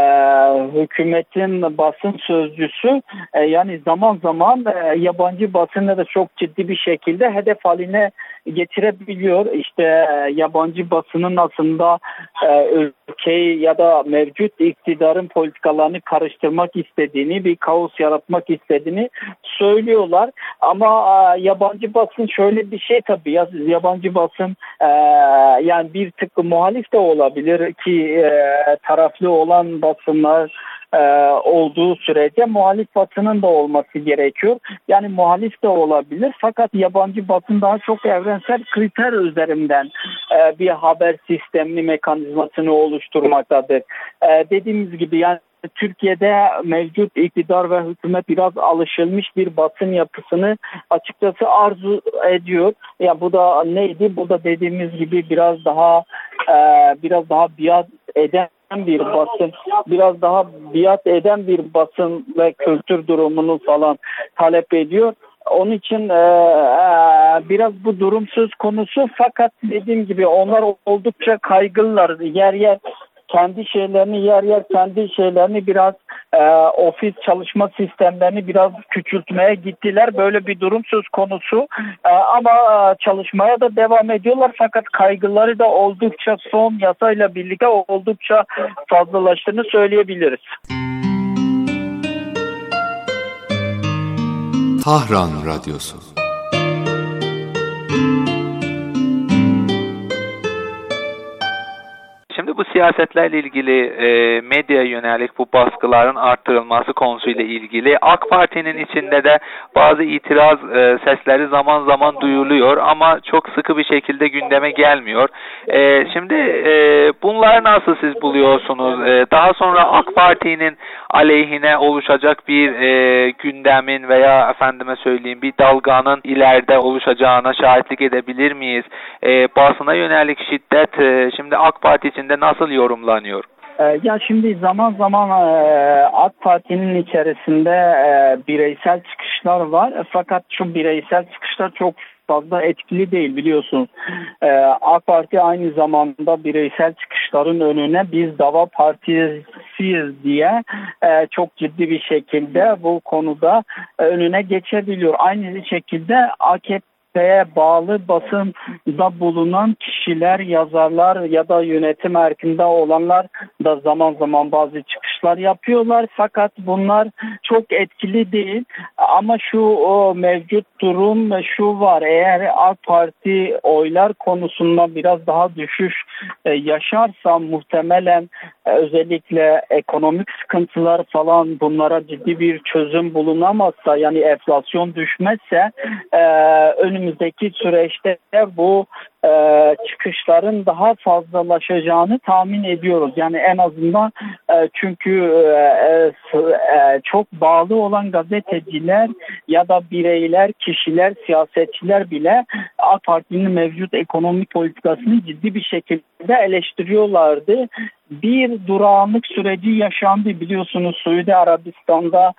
hükümetin basın sözcüsü e, yani zaman zaman e, yabancı basını da çok ciddi bir şekilde hedef haline getirebiliyor. İşte e, yabancı basının aslında e, ülkeyi ya da mevcut iktidarın politikalarını karıştırmak istediğini, bir kaos yaratmak istediğini söylüyorlar. Ama e, yabancı basın şöyle bir şey tabii, ya, yabancı basın e, yani bir tık muhalif de olabilir ki e, taraflı olan basınlar e, olduğu sürece muhalif basının da olması gerekiyor. Yani muhalif de olabilir fakat yabancı basın daha çok evrensel kriter üzerinden e, bir haber sistemini, mekanizmasını oluşturmaktadır. E, dediğimiz gibi yani Türkiye'de mevcut iktidar ve hükümet biraz alışılmış bir basın yapısını açıkçası arzu ediyor. Ya bu da neydi? Bu da dediğimiz gibi biraz daha e, biraz daha biat eden bir basın, biraz daha biat eden bir basın ve kültür durumunu falan talep ediyor. Onun için e, e, biraz bu durum söz konusu fakat dediğim gibi onlar oldukça kaygılılar. Yer yer kendi şeylerini yer yer kendi şeylerini biraz e, ofis çalışma sistemlerini biraz küçültmeye gittiler. Böyle bir durum söz konusu. E, ama e, çalışmaya da devam ediyorlar fakat kaygıları da oldukça son yasayla birlikte oldukça fazlalaştığını söyleyebiliriz. Tahran Radyosu. Şimdi bu siyasetlerle ilgili e, medyaya yönelik bu baskıların arttırılması konusuyla ilgili AK Parti'nin içinde de bazı itiraz e, sesleri zaman zaman duyuluyor ama çok sıkı bir şekilde gündeme gelmiyor. E, şimdi e, bunları nasıl siz buluyorsunuz? E, daha sonra AK Parti'nin aleyhine oluşacak bir e, gündemin veya efendime söyleyeyim bir dalganın ileride oluşacağına şahitlik edebilir miyiz? E, basına yönelik şiddet e, şimdi AK Parti içinde nasıl yorumlanıyor? Ya şimdi zaman zaman AK Parti'nin içerisinde bireysel çıkışlar var fakat şu bireysel çıkışlar çok fazla etkili değil biliyorsunuz. AK Parti aynı zamanda bireysel çıkışların önüne biz dava partisiyiz diye çok ciddi bir şekilde bu konuda önüne geçebiliyor. Aynı şekilde A K P T bağlı basında bulunan kişiler, yazarlar ya da yönetim erkinde olanlar da zaman zaman bazı çıkışlar yapıyorlar. Fakat bunlar çok etkili değil. Ama şu o mevcut durum şu var. Eğer AK Parti oylar konusunda biraz daha düşüş e, yaşarsa muhtemelen e, özellikle ekonomik sıkıntılar falan bunlara ciddi bir çözüm bulunamazsa, yani enflasyon düşmezse e, önümüzdeki süreçte bu e, çıkışların daha fazlalaşacağını tahmin ediyoruz. Yani en azından e, çünkü e, e, çok bağlı olan gazeteciler ya da bireyler, kişiler, siyasetçiler bile AK Parti'nin mevcut ekonomik politikasını ciddi bir şekilde eleştiriyorlardı. Bir durağanlık süreci yaşandı. Biliyorsunuz Suudi Arabistan'da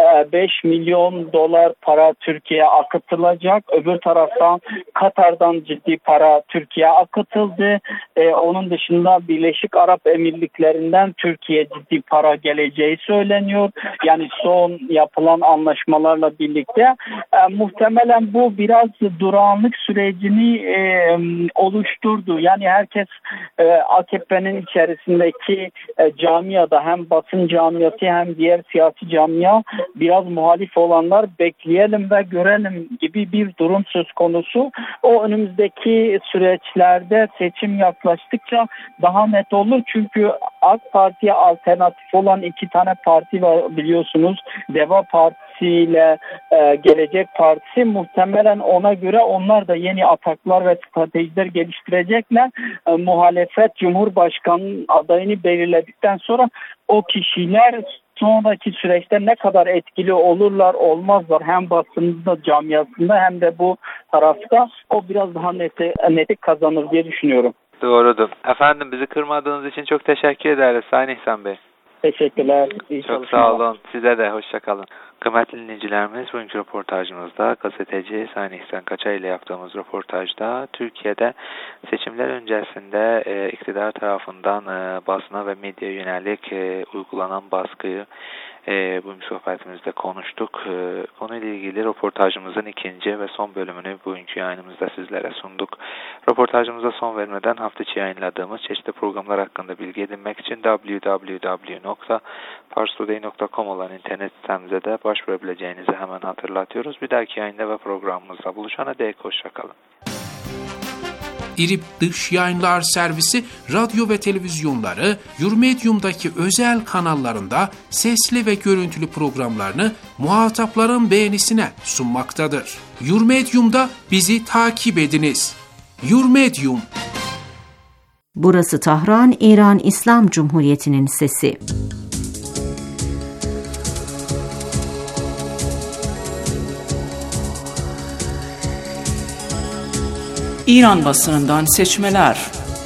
beş milyon dolar para Türkiye'ye akıtılacak. Öbür taraftan Katar'dan ciddi para Türkiye'ye akıtıldı. Ee, onun dışında Birleşik Arap Emirlikleri'nden Türkiye'ye ciddi para geleceği söyleniyor. Yani son yapılan anlaşmalarla birlikte e, muhtemelen bu biraz durağanlık sürecini e, oluşturdu. Yani herkes e, A K P'nin içerisinde ki e, camiada hem basın camiası hem diğer siyasi camia biraz muhalif olanlar bekleyelim ve görelim gibi bir durum söz konusu. O önümüzdeki süreçlerde seçim yaklaştıkça daha net olur. Çünkü AK Parti'ye alternatif olan iki tane parti var biliyorsunuz. Deva Partisi ile e, Gelecek Partisi, muhtemelen ona göre onlar da yeni ataklar ve stratejiler geliştirecekler. E, muhalefet Cumhurbaşkanı adayını belirledikten sonra o kişiler sonraki süreçte ne kadar etkili olurlar olmazlar hem basında camiasında hem de bu tarafta, o biraz daha neti, neti kazanır diye düşünüyorum. Doğrudur. Efendim, bizi kırmadığınız için çok teşekkür ederiz Sayın İhsan Bey. Teşekkürler. İyi çok sağ olun. Size de hoşça kalın. Kıymetli dinleyicilerimiz, bugünkü röportajımızda gazeteci Sayın İhsan Kaçay ile yaptığımız röportajda Türkiye'de seçimler öncesinde e, iktidar tarafından e, basına ve medya yönelik e, uygulanan baskıyı e, bugünkü sohbetimizde konuştuk. E, konuyla ilgili röportajımızın ikinci ve son bölümünü bugünkü yayınımızda sizlere sunduk. Röportajımıza son vermeden hafta içi yayınladığımız çeşitli programlar hakkında bilgi edinmek için double-u double-u double-u nokta pars today nokta com olan internet sitemize de başvurabileceğinizi hemen hatırlatıyoruz. Bir dahaki yayında ve programımızda buluşana dek hoşçakalın. İRİP Dış Yayınlar Servisi radyo ve televizyonları Yurmedium'daki özel kanallarında sesli ve görüntülü programlarını muhatapların beğenisine sunmaktadır. Yurmedium'da bizi takip ediniz. Yurmedium. Burası Tahran, İran İslam Cumhuriyeti'nin sesi. İran basınından seçmeler.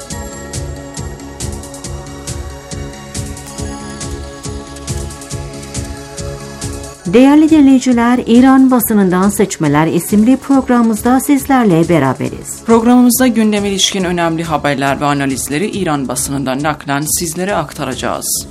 Değerli dinleyiciler, İran basınından seçmeler isimli programımızda sizlerle beraberiz. Programımızda gündeme ilişkin önemli haberler ve analizleri İran basınından naklen sizlere aktaracağız.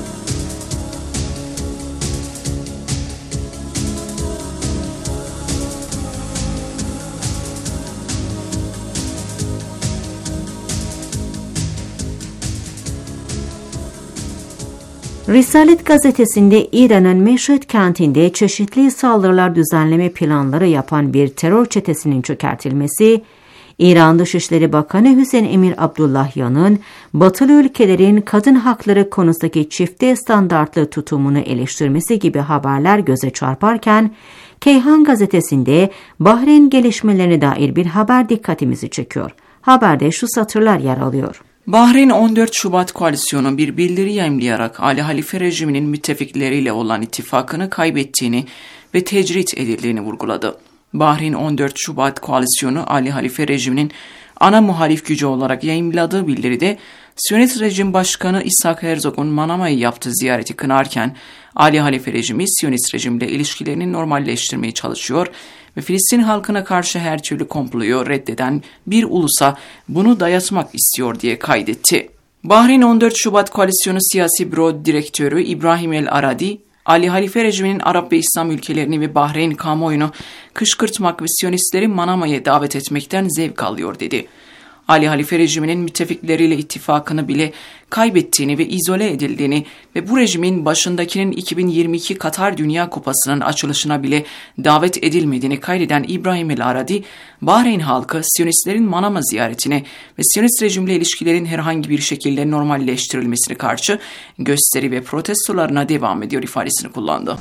Risalet gazetesinde İran'ın Meşhed kentinde çeşitli saldırılar düzenleme planları yapan bir terör çetesinin çökertilmesi, İran Dışişleri Bakanı Hüseyin Emir Abdullahyan'ın batılı ülkelerin kadın hakları konusundaki çifte standartlı tutumunu eleştirmesi gibi haberler göze çarparken, Keyhan gazetesinde Bahreyn gelişmelerine dair bir haber dikkatimizi çekiyor. Haberde şu satırlar yer alıyor. Bahreyn on dört Şubat koalisyonu bir bildiri yayımlayarak Ali Halife rejiminin müttefikleriyle olan ittifakını kaybettiğini ve tecrit edildiğini vurguladı. Bahreyn on dört Şubat koalisyonu Ali Halife rejiminin ana muhalif gücü olarak yayımladığı bildiride Siyonist rejim başkanı İshak Herzog'un Manama'yı yaptığı ziyareti kınarken Ali Halife rejimi Siyonist rejimle ilişkilerini normalleştirmeye çalışıyor ve Filistin halkına karşı her türlü komployu reddeden bir ulusa bunu dayatmak istiyor diye kaydetti. Bahreyn on dört Şubat Koalisyonu Siyasi Büro Direktörü İbrahim El Aradi, Ali Halife rejiminin Arap ve İslam ülkelerini ve Bahreyn kamuoyunu kışkırtmak ve Siyonistleri Manama'ya davet etmekten zevk alıyor dedi. Ali Halife rejiminin müttefikleriyle ittifakını bile kaybettiğini ve izole edildiğini ve bu rejimin başındakinin iki bin yirmi iki Katar Dünya Kupası'nın açılışına bile davet edilmediğini kaydeden İbrahim El Aradi, Bahreyn halkı Siyonistlerin Manama ziyaretine ve Siyonist rejimle ilişkilerin herhangi bir şekilde normalleştirilmesine karşı gösteri ve protestolarına devam ediyor ifadesini kullandı.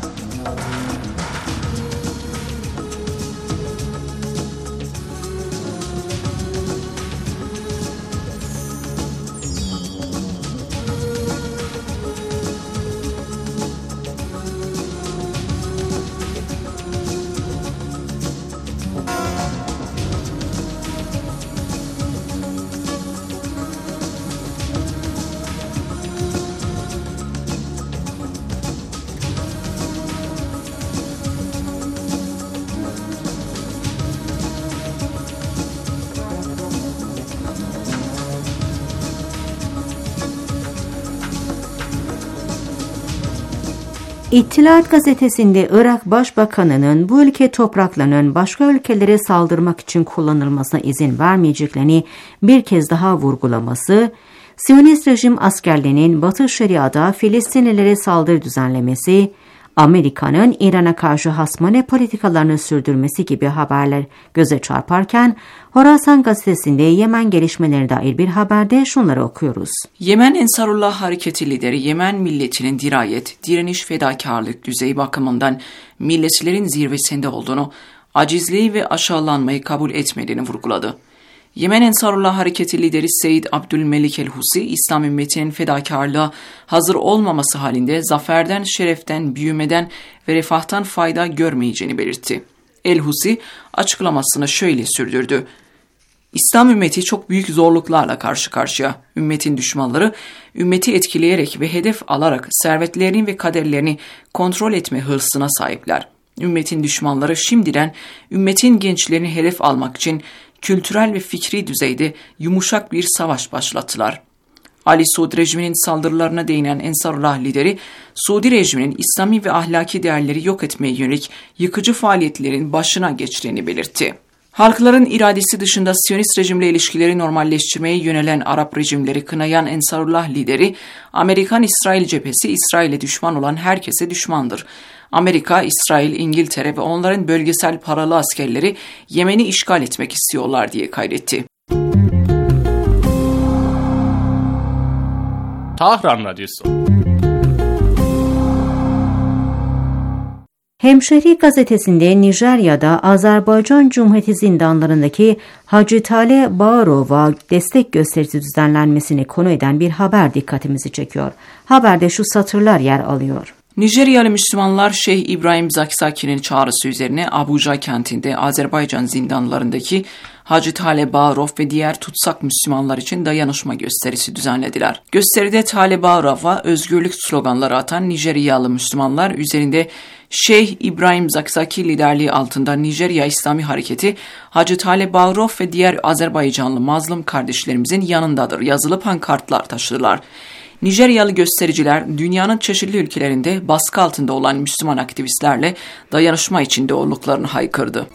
İttihat gazetesinde Irak Başbakanı'nın bu ülke topraklarının başka ülkelere saldırmak için kullanılmasına izin vermeyeceklerini bir kez daha vurgulaması, Siyonist rejim askerlerinin Batı Şeria'da Filistinlilere saldırı düzenlemesi, Amerika'nın İran'a karşı hasmane politikalarını sürdürmesi gibi haberler göze çarparken, Horasan gazetesinde Yemen gelişmelerine dair bir haberde şunları okuyoruz. Yemen Ensarullah Hareketi lideri Yemen milletinin dirayet, direniş, fedakarlık düzeyi bakımından milletlerin zirvesinde olduğunu, acizliği ve aşağılanmayı kabul etmediğini vurguladı. Yemen Ensarullah Hareketi lideri Seyyid Abdülmelik el-Husi, İslam ümmetinin fedakarlığa hazır olmaması halinde zaferden, şereften, büyümeden ve refahtan fayda görmeyeceğini belirtti. El-Husi açıklamasını şöyle sürdürdü. İslam ümmeti çok büyük zorluklarla karşı karşıya. Ümmetin düşmanları, ümmeti etkileyerek ve hedef alarak servetlerini ve kaderlerini kontrol etme hırsına sahipler. Ümmetin düşmanları şimdiden ümmetin gençlerini hedef almak için kültürel ve fikri düzeyde yumuşak bir savaş başlattılar. Ali Suud rejiminin saldırılarına değinen Ensarullah lideri, Suudi rejiminin İslami ve ahlaki değerleri yok etmeye yönelik yıkıcı faaliyetlerin başına geçtiğini belirtti. Halkların iradesi dışında Siyonist rejimle ilişkileri normalleştirmeye yönelen Arap rejimleri kınayan Ensarullah lideri, Amerikan-İsrail cephesi İsrail'e düşman olan herkese düşmandır. Amerika, İsrail, İngiltere ve onların bölgesel paralı askerleri Yemen'i işgal etmek istiyorlar diye kaydetti. Tahran Radyosu. Hemşehri gazetesinde Nijerya'da Azerbaycan Cumhuriyeti zindanlarındaki Hacı Tale Bağırov'a destek gösterisi düzenlenmesini konu eden bir haber dikkatimizi çekiyor. Haberde şu satırlar yer alıyor. Nijeryalı Müslümanlar Şeyh İbrahim Zakzaki'nin çağrısı üzerine Abuja kentinde Azerbaycan zindanlarındaki Hacı Tale Bağırov ve diğer tutsak Müslümanlar için dayanışma gösterisi düzenlediler. Gösteride Tale Bağırov'a özgürlük sloganları atan Nijeryalı Müslümanlar üzerinde Şeyh İbrahim Zakzaki liderliği altında Nijerya İslami Hareketi, Hacı Tale Bağırov ve diğer Azerbaycanlı mazlum kardeşlerimizin yanındadır yazılı pankartlar taşıdılar. Nijeryalı göstericiler dünyanın çeşitli ülkelerinde baskı altında olan Müslüman aktivistlerle dayanışma içinde olduklarını haykırdı.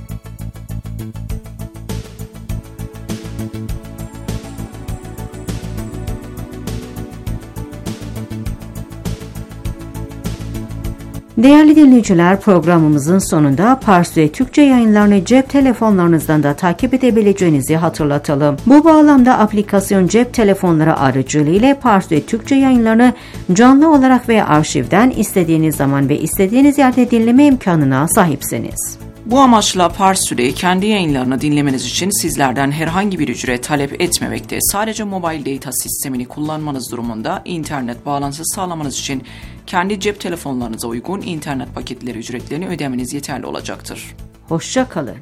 Değerli dinleyiciler, programımızın sonunda Parsi Türkçe yayınlarını cep telefonlarınızdan da takip edebileceğinizi hatırlatalım. Bu bağlamda aplikasyon cep telefonları aracılığıyla Parsi Türkçe yayınlarını canlı olarak veya arşivden istediğiniz zaman ve istediğiniz yerde dinleme imkanına sahipsiniz. Bu amaçla Parsu'da kendi yayınlarını dinlemeniz için sizlerden herhangi bir ücret talep etmemekte. Sadece mobile data sistemini kullanmanız durumunda internet bağlantısı sağlamanız için kendi cep telefonlarınıza uygun internet paketleri ücretlerini ödemeniz yeterli olacaktır. Hoşça kalın.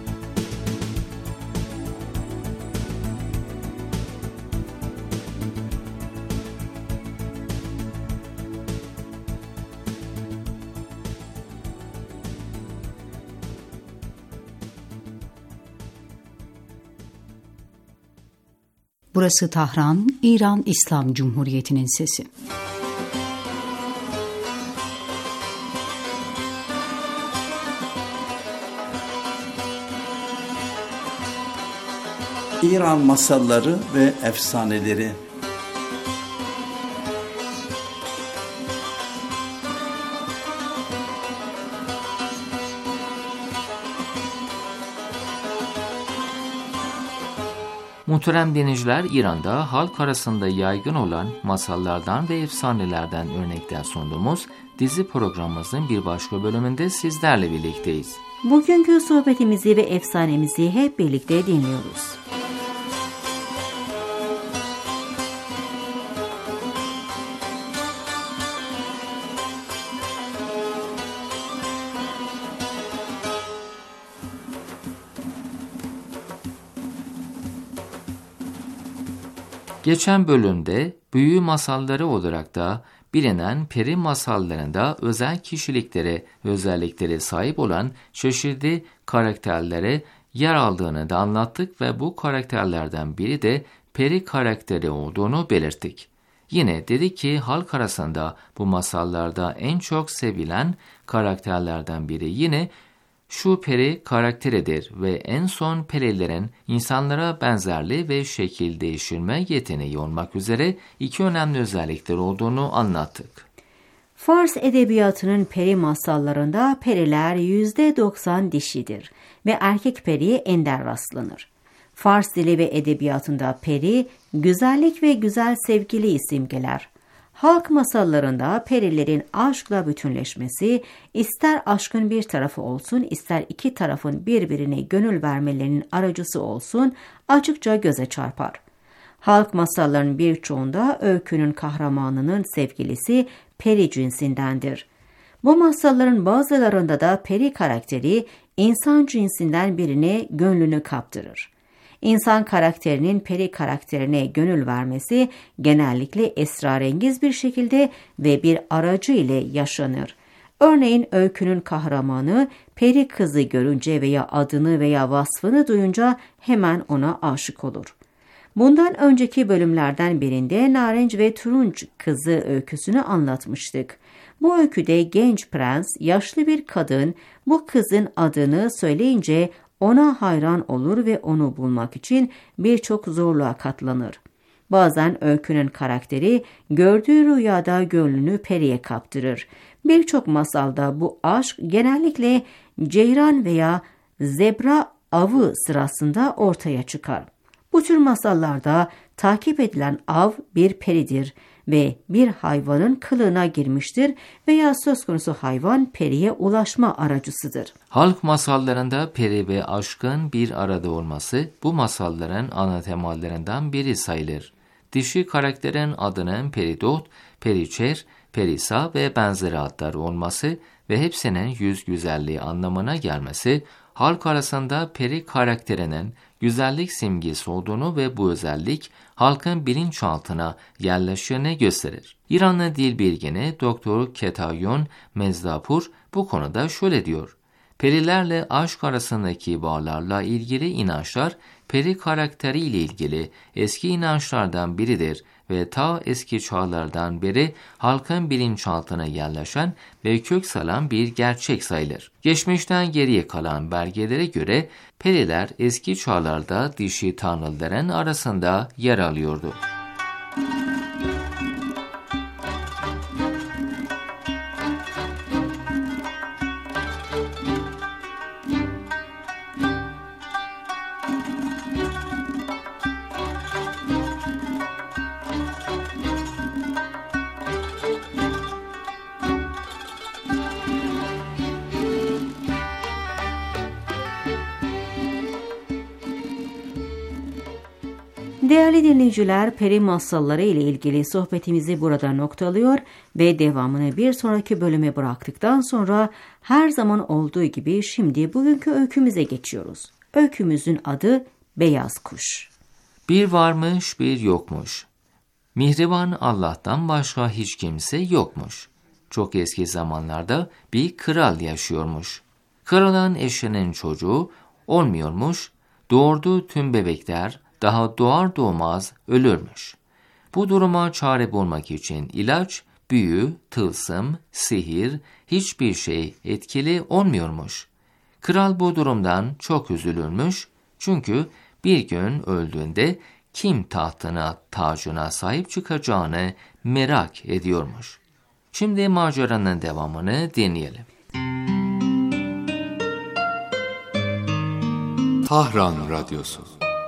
Burası Tahran, İran İslam Cumhuriyeti'nin sesi. İran masalları ve efsaneleri. Muhterem dinleyiciler, İran'da halk arasında yaygın olan masallardan ve efsanelerden örnekler sunduğumuz dizi programımızın bir başka bölümünde sizlerle birlikteyiz. Bugünkü sohbetimizi ve efsanemizi hep birlikte dinliyoruz. Geçen bölümde büyü masalları olarak da bilinen peri masallarında özel kişiliklere, özelliklere sahip olan çeşitli karakterlere yer aldığını da anlattık ve bu karakterlerden biri de peri karakteri olduğunu belirttik. Yine dedik ki halk arasında bu masallarda en çok sevilen karakterlerden biri yine şu peri karakteridir ve en son perilerin insanlara benzerliği ve şekil değiştirme yeteneği olmak üzere iki önemli özellikler olduğunu anlattık. Fars edebiyatının peri masallarında periler yüzde doksan dişidir ve erkek periye ender rastlanır. Fars dili ve edebiyatında peri, güzellik ve güzel sevgiliyi simgeler. Halk masallarında perilerin aşkla bütünleşmesi, ister aşkın bir tarafı olsun, ister iki tarafın birbirine gönül vermelerinin aracısı olsun, açıkça göze çarpar. Halk masallarının birçoğunda öykünün kahramanının sevgilisi peri cinsindendir. Bu masalların bazılarında da peri karakteri insan cinsinden birine gönlünü kaptırır. İnsan karakterinin peri karakterine gönül vermesi genellikle esrarengiz bir şekilde ve bir aracı ile yaşanır. Örneğin öykünün kahramanı peri kızı görünce veya adını veya vasfını duyunca hemen ona aşık olur. Bundan önceki bölümlerden birinde Narenç ve Turunç kızı öyküsünü anlatmıştık. Bu öyküde genç prens, yaşlı bir kadın bu kızın adını söyleyince ona hayran olur ve onu bulmak için birçok zorluğa katlanır. Bazen öykünün karakteri gördüğü rüyada gönlünü periye kaptırır. Birçok masalda bu aşk genellikle ceyran veya zebra avı sırasında ortaya çıkar. Bu tür masallarda takip edilen av bir peridir ve bir hayvanın kılığına girmiştir veya söz konusu hayvan periye ulaşma aracısıdır. Halk masallarında peri ve aşkın bir arada olması bu masalların ana temalarından biri sayılır. Dişi karakterin adının Peridot, Periçer, Perisa ve benzeri adlar olması ve hepsinin yüz güzelliği anlamına gelmesi, halk arasında peri karakterinin güzellik simgesi olduğunu ve bu özellik halkın bilinçaltına yerleştiğini gösterir. İranlı dil bilgini Doktor Ketayun Mezdapur bu konuda şöyle diyor: Perilerle aşk arasındaki bağlarla ilgili inançlar peri karakteriyle ilgili eski inançlardan biridir ve ta eski çağlardan beri halkın bilinçaltına yerleşen ve kök salan bir gerçek sayılır. Geçmişten geriye kalan belgelere göre periler eski çağlarda dişi tanrıların arasında yer alıyordu. Değerli dinleyiciler, peri masalları ile ilgili sohbetimizi burada noktalıyor ve devamını bir sonraki bölüme bıraktıktan sonra her zaman olduğu gibi şimdi bugünkü öykümüze geçiyoruz. Öykümüzün adı Beyaz Kuş. Bir varmış bir yokmuş. Mihriban Allah'tan başka hiç kimse yokmuş. Çok eski zamanlarda bir kral yaşıyormuş. Kralın eşinin çocuğu olmuyormuş. Doğurduğu tüm bebekler daha doğar doğmaz ölürmüş. Bu duruma çare bulmak için ilaç, büyü, tılsım, sihir hiçbir şey etkili olmuyormuş. Kral bu durumdan çok üzülürmüş çünkü Bir gün öldüğünde kim tahtına, tacına sahip çıkacağını merak ediyormuş. Şimdi maceranın devamını dinleyelim. Tahran Radyosu.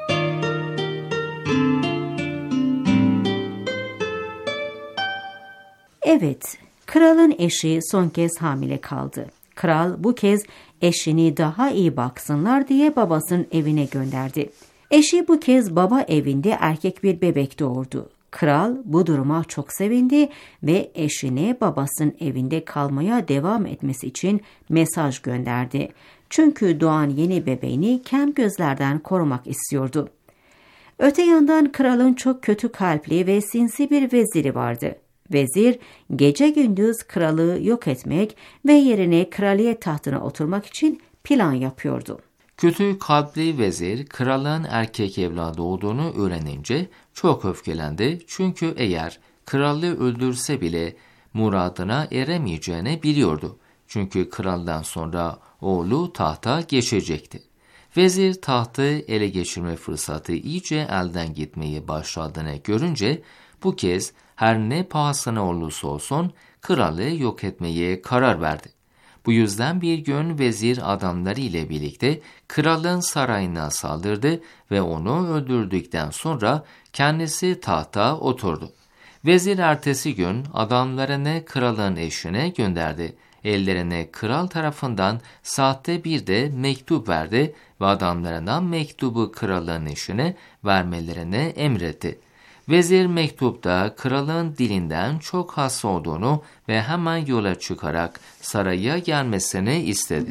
Evet, kralın eşi son kez hamile kaldı. Kral bu kez eşini daha iyi baksınlar diye babasının evine gönderdi. Eşi bu kez baba evinde erkek bir bebek doğurdu. Kral bu duruma çok sevindi ve eşine babasının evinde kalmaya devam etmesi için mesaj gönderdi. Çünkü doğan yeni bebeğini kem gözlerden korumak istiyordu. Öte yandan kralın çok kötü kalpli ve sinsi bir veziri vardı. Vezir gece gündüz kralı yok etmek ve yerine kraliyet tahtına oturmak için plan yapıyordu. Kötü kalpli vezir kralın erkek evladı olduğunu öğrenince çok öfkelendi. Çünkü eğer kralı öldürse bile muradına eremeyeceğini biliyordu. Çünkü kraldan sonra oğlu tahta geçecekti. Vezir tahtı ele geçirme fırsatı iyice elden gitmeyi başladığını görünce bu kez her ne pahasına olursa olsun kralı yok etmeye karar verdi. Bu yüzden bir gün vezir adamları ile birlikte kralın sarayına saldırdı ve onu öldürdükten sonra kendisi tahta oturdu. Vezir ertesi gün adamlarını kralın eşine gönderdi. Ellerine kral tarafından sahte bir de mektup verdi ve adamlarına mektubu kralın eşine vermelerini emretti. Vezir mektupta kralın dilinden çok hasta olduğunu ve hemen yola çıkarak saraya gelmesini istedi.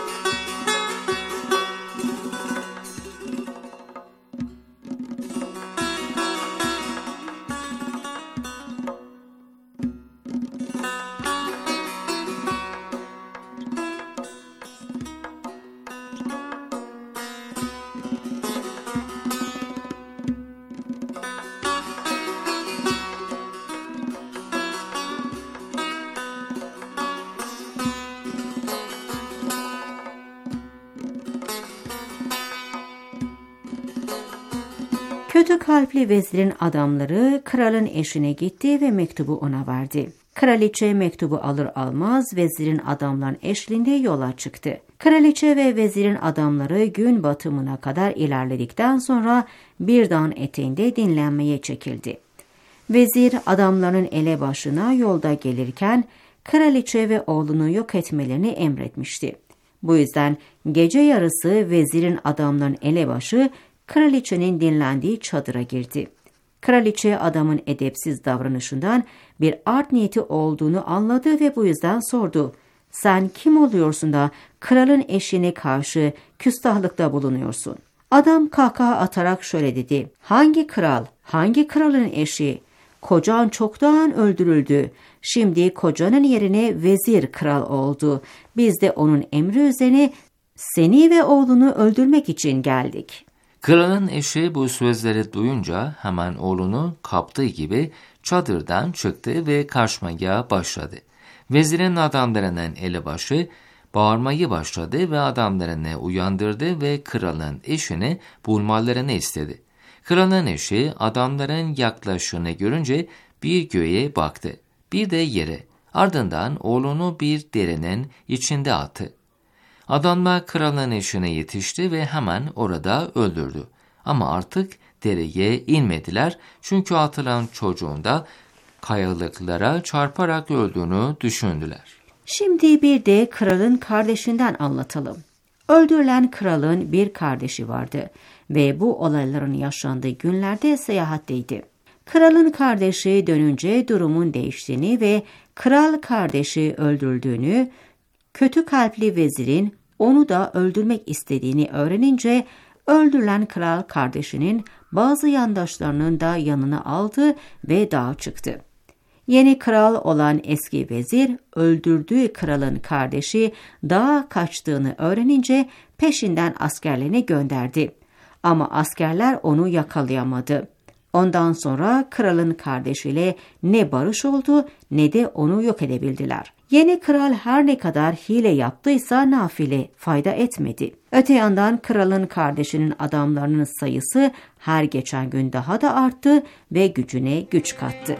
Kötü kalpli vezirin adamları kralın eşine gitti ve mektubu ona verdi. Kraliçe mektubu alır almaz vezirin adamların eşliğinde yola çıktı. Kraliçe ve vezirin adamları gün batımına kadar ilerledikten sonra bir dağın eteğinde dinlenmeye çekildi. Vezir adamların elebaşına yolda gelirken kraliçe ve oğlunu yok etmelerini emretmişti. Bu yüzden gece yarısı vezirin adamların elebaşı kraliçenin dinlendiği çadıra girdi. Kraliçe adamın edepsiz davranışından bir art niyeti olduğunu anladı ve bu yüzden sordu. Sen kim oluyorsun da kralın eşine karşı küstahlıkta bulunuyorsun? Adam kahkaha atarak şöyle dedi. Hangi kral? Hangi kralın eşi? Kocan çoktan öldürüldü. Şimdi kocanın yerine vezir kral oldu. Biz de onun emri üzerine seni ve oğlunu öldürmek için geldik. Kralın eşi bu sözleri duyunca hemen oğlunu kaptığı gibi çadırdan çıktı ve kaçmaya başladı. Vezirin adamlarının elebaşı bağırmayı başladı ve adamlarını uyandırdı ve kralın eşini bulmalarını istedi. Kralın eşi adamların yaklaşını görünce bir göğe baktı, bir de yere. Ardından oğlunu bir derenin içinde attı. Adamlar kralın eşine yetişti ve hemen orada öldürdü. Ama artık dereye inmediler çünkü atılan çocuğun da kayalıklara çarparak öldüğünü düşündüler. Şimdi bir de kralın kardeşinden anlatalım. Öldürülen kralın bir kardeşi vardı ve bu olayların yaşandığı günlerde seyahatteydi. Kralın kardeşi dönünce durumun değiştiğini ve kral kardeşi öldürüldüğünü, kötü kalpli vezirin onu da öldürmek istediğini öğrenince öldürülen kral kardeşinin bazı yandaşlarının da yanına aldı ve dağa çıktı. Yeni kral olan eski vezir öldürdüğü kralın kardeşi dağa kaçtığını öğrenince peşinden askerlerini gönderdi. Ama askerler onu yakalayamadı. Ondan sonra kralın kardeşiyle ne barış oldu ne de onu yok edebildiler. Yeni kral her ne kadar hile yaptıysa nafile fayda etmedi. Öte yandan kralın kardeşinin adamlarının sayısı her geçen gün daha da arttı ve gücüne güç kattı.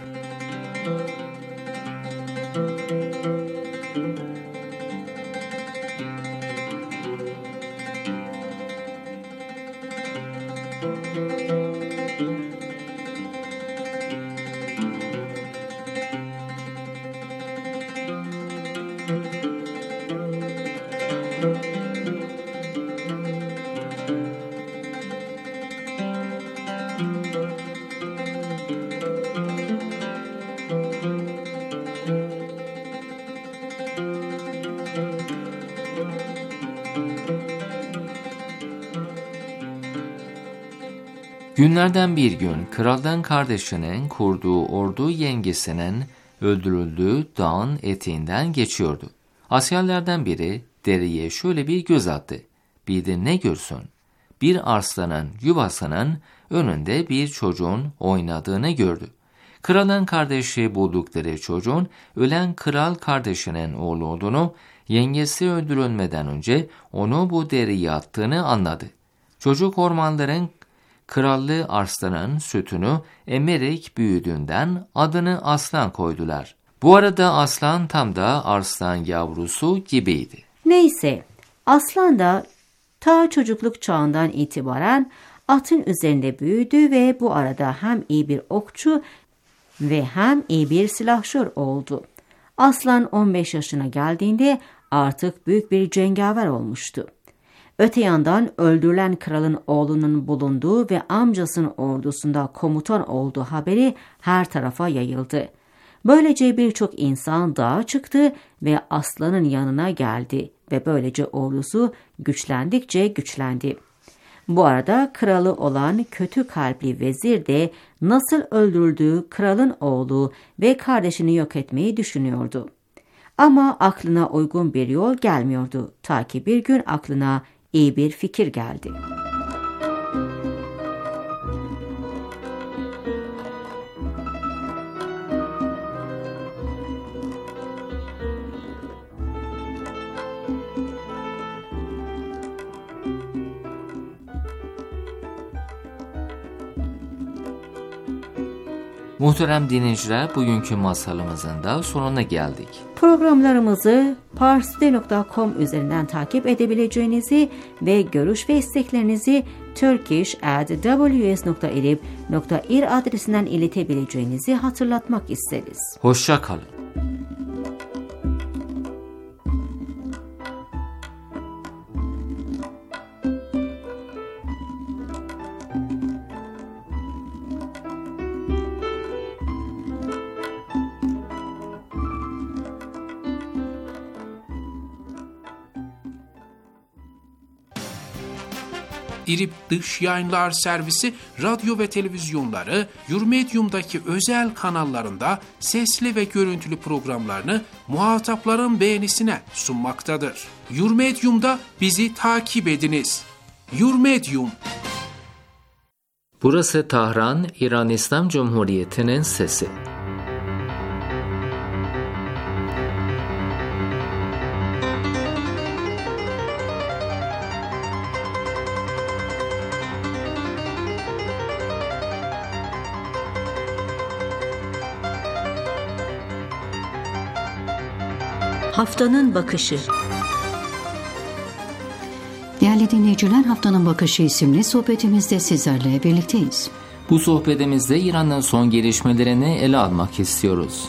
Günlerden bir gün kraldan kardeşinin kurduğu ordu yengesinin öldürüldüğü dağın eteğinden geçiyordu. Askerlerden biri dereye şöyle bir göz attı. Bir de ne görsün? Bir arslanın yuvasının önünde bir çocuğun oynadığını gördü. Kralın kardeşi buldukları çocuğun ölen kral kardeşinin oğlu olduğunu, yengesi öldürülmeden önce onu bu dereye attığını anladı. Çocuk ormanların krallı arslanın sütünü emerek büyüdüğünden adını Aslan koydular. Bu arada aslan tam da arslan yavrusu gibiydi. Neyse, aslan da ta çocukluk çağından itibaren atın üzerinde büyüdü ve bu arada hem iyi bir okçu ve hem iyi bir silahşör oldu. Aslan on beş yaşına geldiğinde artık büyük bir cengaver olmuştu. Öte yandan öldürülen kralın oğlunun bulunduğu ve amcasının ordusunda komutan olduğu haberi her tarafa yayıldı. Böylece birçok insan dağa çıktı ve aslanın yanına geldi ve böylece ordusu güçlendikçe güçlendi. Bu arada kralı olan kötü kalpli vezir de nasıl öldürdüğü kralın oğlu ve kardeşini yok etmeyi düşünüyordu. Ama aklına uygun bir yol gelmiyordu. Ta ki bir gün aklına iyi bir fikir geldi. Muhterem dinleyiciler, bugünkü masalımızın da sonuna geldik. Programlarımızı parstoday nokta com üzerinden takip edebileceğinizi ve görüş ve isteklerinizi turkish at w s nokta erib nokta ir adresinden iletebileceğinizi hatırlatmak isteriz. Hoşça kalın. İrib Dış Yayınlar Servisi radyo ve televizyonları Yurmedium'daki özel kanallarında sesli ve görüntülü programlarını muhatapların beğenisine sunmaktadır. Yurmedium'da bizi takip ediniz. Yurmedium. Burası Tahran, İran İslam Cumhuriyeti'nin sesi. Haftanın Bakışı. Değerli dinleyiciler, Haftanın Bakışı isimli sohbetimizde sizlerle birlikteyiz. Bu sohbetimizde İran'ın son gelişmelerini ele almak istiyoruz.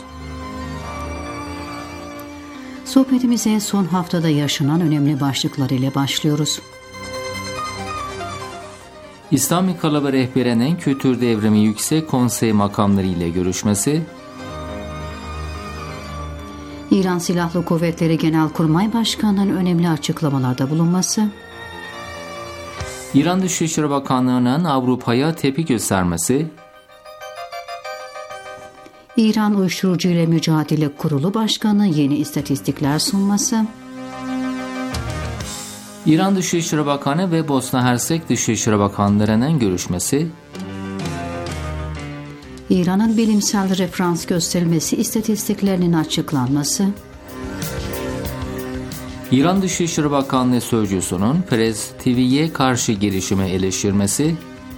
Sohbetimize son haftada yaşanan önemli başlıklar ile başlıyoruz. İslami Kalaba rehberinin Kültür Devrimi Yüksek Konsey makamları ile görüşmesi, İran Silahlı Kuvvetleri Genelkurmay Başkanı'nın önemli açıklamalarda bulunması, İran Dışişleri Bakanlığı'nın Avrupa'ya tepki göstermesi, İran Uyuşturucu ile Mücadele Kurulu Başkanı yeni istatistikler sunması, İran Dışişleri Bakanı ve Bosna Hersek Dışişleri Bakanlarının görüşmesi, İran'ın bilimsel referans gösterilmesi istatistiklerinin açıklanması, İran Dışişleri Bakanlığı Sözcüsü'nün Press T V'ye karşı girişimi eleştirmesi,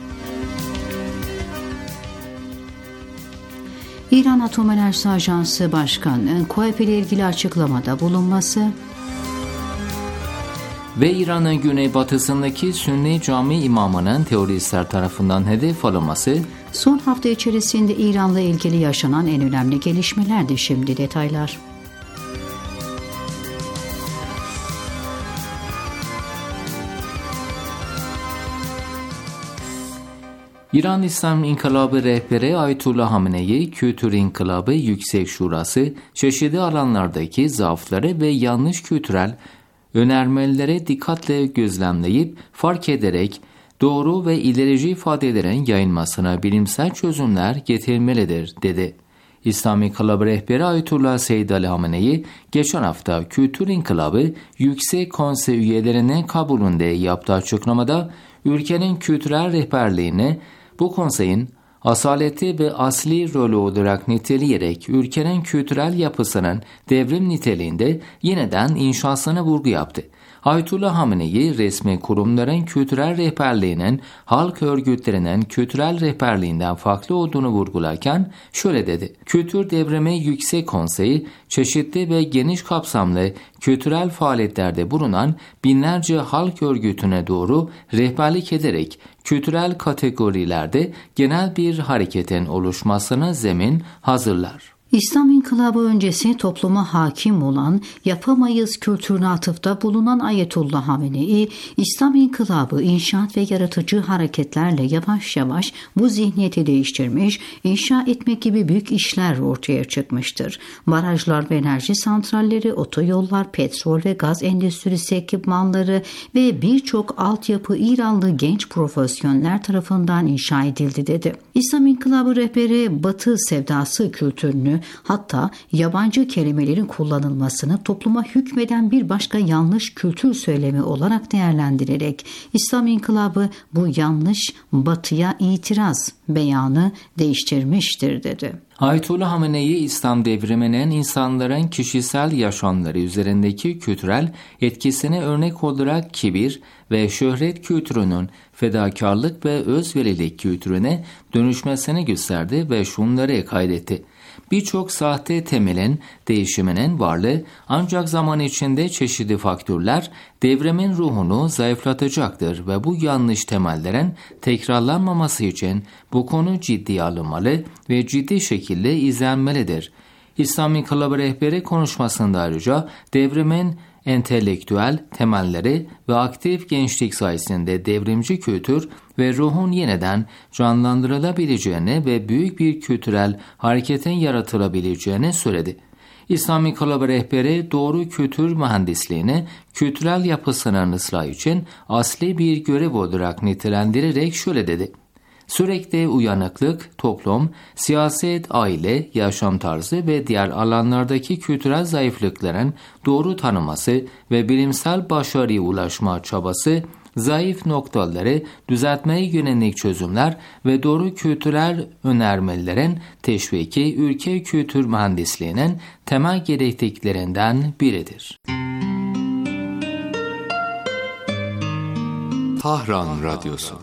İran Atom Enerjisi Ajansı Başkanı K O E P ile ilgili açıklamada bulunması ve İran'ın güneybatısındaki Sünni cami imamının teröristler tarafından hedef alınması. Son hafta içerisinde İran'la ilgili yaşanan en önemli gelişmelerdi. Şimdi detaylar. İran İslam İnkılabı rehberi Ayetullah Hamenei, Kültür İnkılabı Yüksek Şurası, çeşitli alanlardaki zaafları ve yanlış kültürel önermelere dikkatle gözlemleyip, fark ederek doğru ve ilerici ifadelerin yayılmasına bilimsel çözümler getirilmelidir, dedi. İslam İnkılabı rehberi Ayetullah Seyyid Ali Hamenei, geçen hafta Kültür İnkılabı Yüksek Konsey üyelerinin kabulünde yaptığı açıklamada, ülkenin kültürel rehberliğini bu konseyin asaleti ve asli rolü olarak niteleyerek ülkenin kültürel yapısının devrim niteliğinde yeniden inşasına vurgu yaptı. Ayetullah Hamenei, resmi kurumların kültürel rehberliğinin halk örgütlerinin kültürel rehberliğinden farklı olduğunu vurgularken şöyle dedi: Kültür Devrimi Yüksek Konseyi, çeşitli ve geniş kapsamlı kültürel faaliyetlerde bulunan binlerce halk örgütüne doğru rehberlik ederek kültürel kategorilerde genel bir hareketin oluşmasına zemin hazırlar. İslam İnkılabı öncesi topluma hakim olan yapamayız kültürüne atıfta bulunan Ayetullah Hamenei, İslam İnkılabı inşaat ve yaratıcı hareketlerle yavaş yavaş bu zihniyeti değiştirmiş, inşa etmek gibi büyük işler ortaya çıkmıştır. Barajlar ve enerji santralleri, otoyollar, petrol ve gaz endüstrisi ekipmanları ve birçok altyapı İranlı genç profesyoneller tarafından inşa edildi, dedi. İslam İnkılabı rehberi Batı sevdası kültürünü, hatta yabancı kelimelerin kullanılmasını topluma hükmeden bir başka yanlış kültür söylemi olarak değerlendirerek İslam İnkılabı bu yanlış batıya itiraz beyanı değiştirmiştir, dedi. Ayetullah Hamenei, İslam devriminin insanların kişisel yaşamları üzerindeki kültürel etkisine örnek olarak kibir ve şöhret kültürünün fedakarlık ve özverilik kültürüne dönüşmesini gösterdi ve şunları kaydetti: Birçok sahte temelin değişiminin varlığı ancak zaman içinde çeşitli faktörler devrimin ruhunu zayıflatacaktır ve bu yanlış temellerin tekrarlanmaması için bu konu ciddiye alınmalı ve ciddi şekilde izlenmelidir. İslam İnkılabı rehberi konuşmasında ayrıca devrimin entelektüel temelleri ve aktif gençlik sayesinde devrimci kültür ve ruhun yeniden canlandırılabileceğini ve büyük bir kültürel hareketin yaratılabileceğini söyledi. İslam İnkılabı rehberi doğru kültür mühendisliğini kültürel yapısının ıslahı için asli bir görev olarak nitelendirerek şöyle dedi: Sürekli uyanıklık, toplum, siyaset, aile, yaşam tarzı ve diğer alanlardaki kültürel zayıflıkların doğru tanıması ve bilimsel başarıya ulaşma çabası, zayıf noktaları düzeltmeye yönelik çözümler ve doğru kültürel önermelerin teşviki ülke kültür mühendisliğinin temel gerekliklerinden biridir. Tahran Radyosu.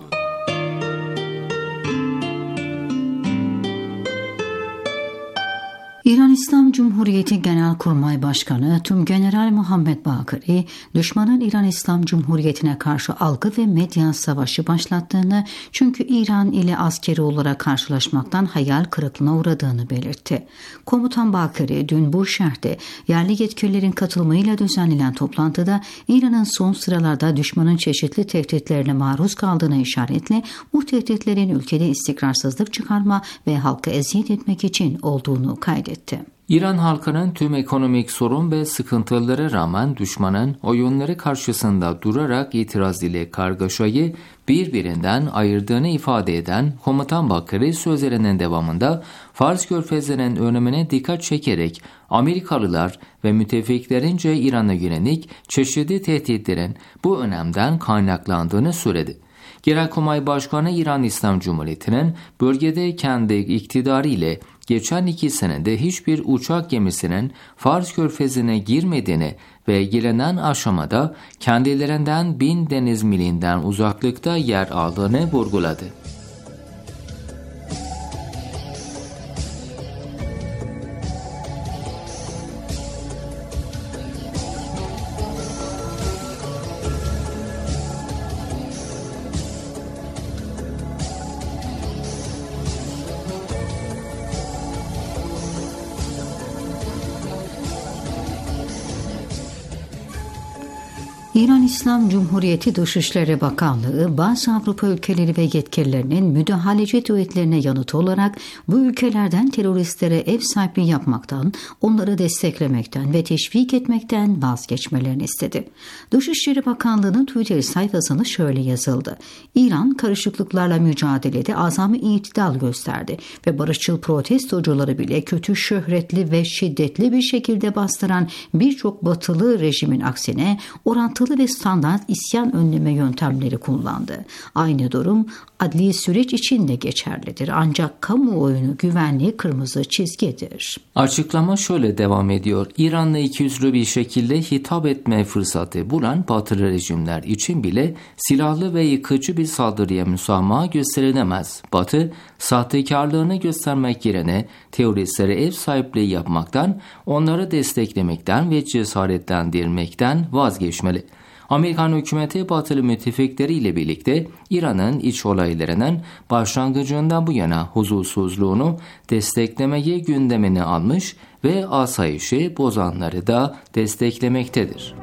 İran İslam Cumhuriyeti Genelkurmay Başkanı Tümgeneral Muhammed Bakiri, düşmanın İran İslam Cumhuriyeti'ne karşı algı ve medya savaşı başlattığını, çünkü İran ile askeri olarak karşılaşmaktan hayal kırıklığına uğradığını belirtti. Komutan Bakiri dün bu şehirde yerli yetkililerin katılımıyla düzenlenen toplantıda İran'ın son sıralarda düşmanın çeşitli tehditlerine maruz kaldığına işaretle bu tehditlerin ülkede istikrarsızlık çıkarma ve halka eziyet etmek için olduğunu kaydetti. İran halkının tüm ekonomik sorun ve sıkıntılara rağmen düşmanın oyunları karşısında durarak itiraz ile kargaşayı birbirinden ayırdığını ifade eden Komutan Bakiri sözlerinin devamında Fars Körfezi'nin önemine dikkat çekerek Amerikalılar ve müttefiklerince İran'a yönelik çeşitli tehditlerin bu önemden kaynaklandığını söyledi. Genelkurmay Başkanı İran İslam Cumhuriyeti'nin bölgede kendi iktidarı ile geçen iki senede hiçbir uçak gemisinin Fars Körfezi'ne girmediğini ve gelinen aşamada kendilerinden bin deniz milinden uzaklıkta yer aldığını vurguladı. İran İslam Cumhuriyeti Dışişleri Bakanlığı, bazı Avrupa ülkeleri ve yetkililerinin müdahaleci tweetlerine yanıt olarak bu ülkelerden teröristlere ev sahipliği yapmaktan, onları desteklemekten ve teşvik etmekten vazgeçmelerini istedi. Dışişleri Bakanlığı'nın Twitter sayfasında şöyle yazıldı: İran, karışıklıklarla mücadelede azami itidal gösterdi ve barışçıl protestocuları bile kötü şöhretli ve şiddetli bir şekilde bastıran birçok batılı rejimin aksine orantılı ve standart isyan önleme yöntemleri kullandı. Aynı durum adli süreç için de geçerlidir. Ancak kamuoyunu güvenliği kırmızı çizgidir. Açıklama şöyle devam ediyor. İran'la ikiyüzlü bir şekilde hitap etme fırsatı bulan batılı rejimler için bile silahlı ve yıkıcı bir saldırıya müsamaha gösterilemez. Batı, sahtekarlığını göstermek yerine teröristlere ev sahipliği yapmaktan, onları desteklemekten ve cesaretlendirmekten vazgeçmeli. Amerikan hükümeti batılı müttefikleriyle birlikte İran'ın iç olaylarının başlangıcından bu yana huzursuzluğunu desteklemeyi gündemine almış ve asayişi bozanları da desteklemektedir.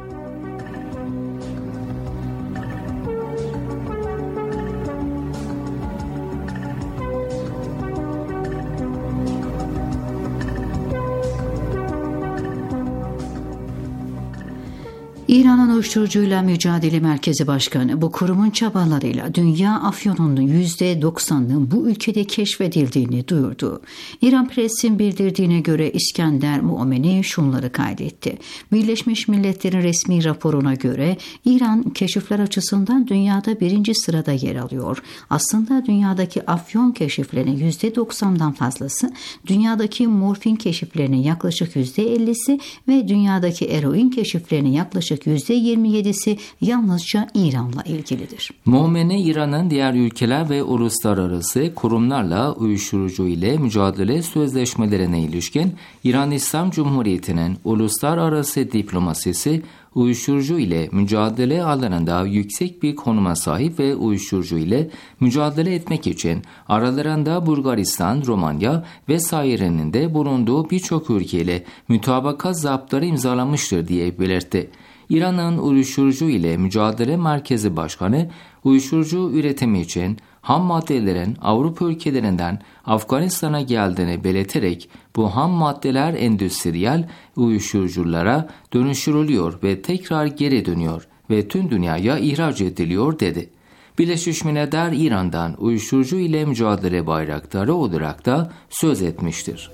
İran'ın Uyuşturucuyla Mücadele Merkezi Başkanı, bu kurumun çabalarıyla dünya afyonunun yüzde doksanının bu ülkede keşfedildiğini duyurdu. İran Press'in bildirdiğine göre İskender Muameni şunları kaydetti. Birleşmiş Milletler'in resmi raporuna göre İran keşifler açısından dünyada birinci sırada yer alıyor. Aslında dünyadaki afyon keşiflerinin yüzde doksandan fazlası, dünyadaki morfin keşiflerinin yaklaşık yüzde ellisi ve dünyadaki eroin keşiflerinin yaklaşık yüzde yirmi yedisi yalnızca İran'la ilgilidir. Muameni, İran'ın diğer ülkeler ve uluslararası kurumlarla uyuşturucu ile mücadele sözleşmelerine ilişkin İran İslam Cumhuriyeti'nin uluslararası diplomasisi, uyuşturucu ile mücadele alanında yüksek bir konuma sahip ve uyuşturucu ile mücadele etmek için aralarında Bulgaristan, Romanya vesairenin de bulunduğu birçok ülkeyle mütabakat zaptları imzalamıştır diye belirtti. İran'ın uyuşturucu ile mücadele merkezi başkanı, uyuşturucu üretimi için ham maddelerin Avrupa ülkelerinden Afganistan'a geldiğini belirterek bu ham maddeler endüstriyel uyuşturuculara dönüştürülüyor ve tekrar geri dönüyor ve tüm dünyaya ihraç ediliyor dedi. Birleşmiş Milletler İran'dan uyuşturucu ile mücadele bayraktarı olarak da söz etmiştir.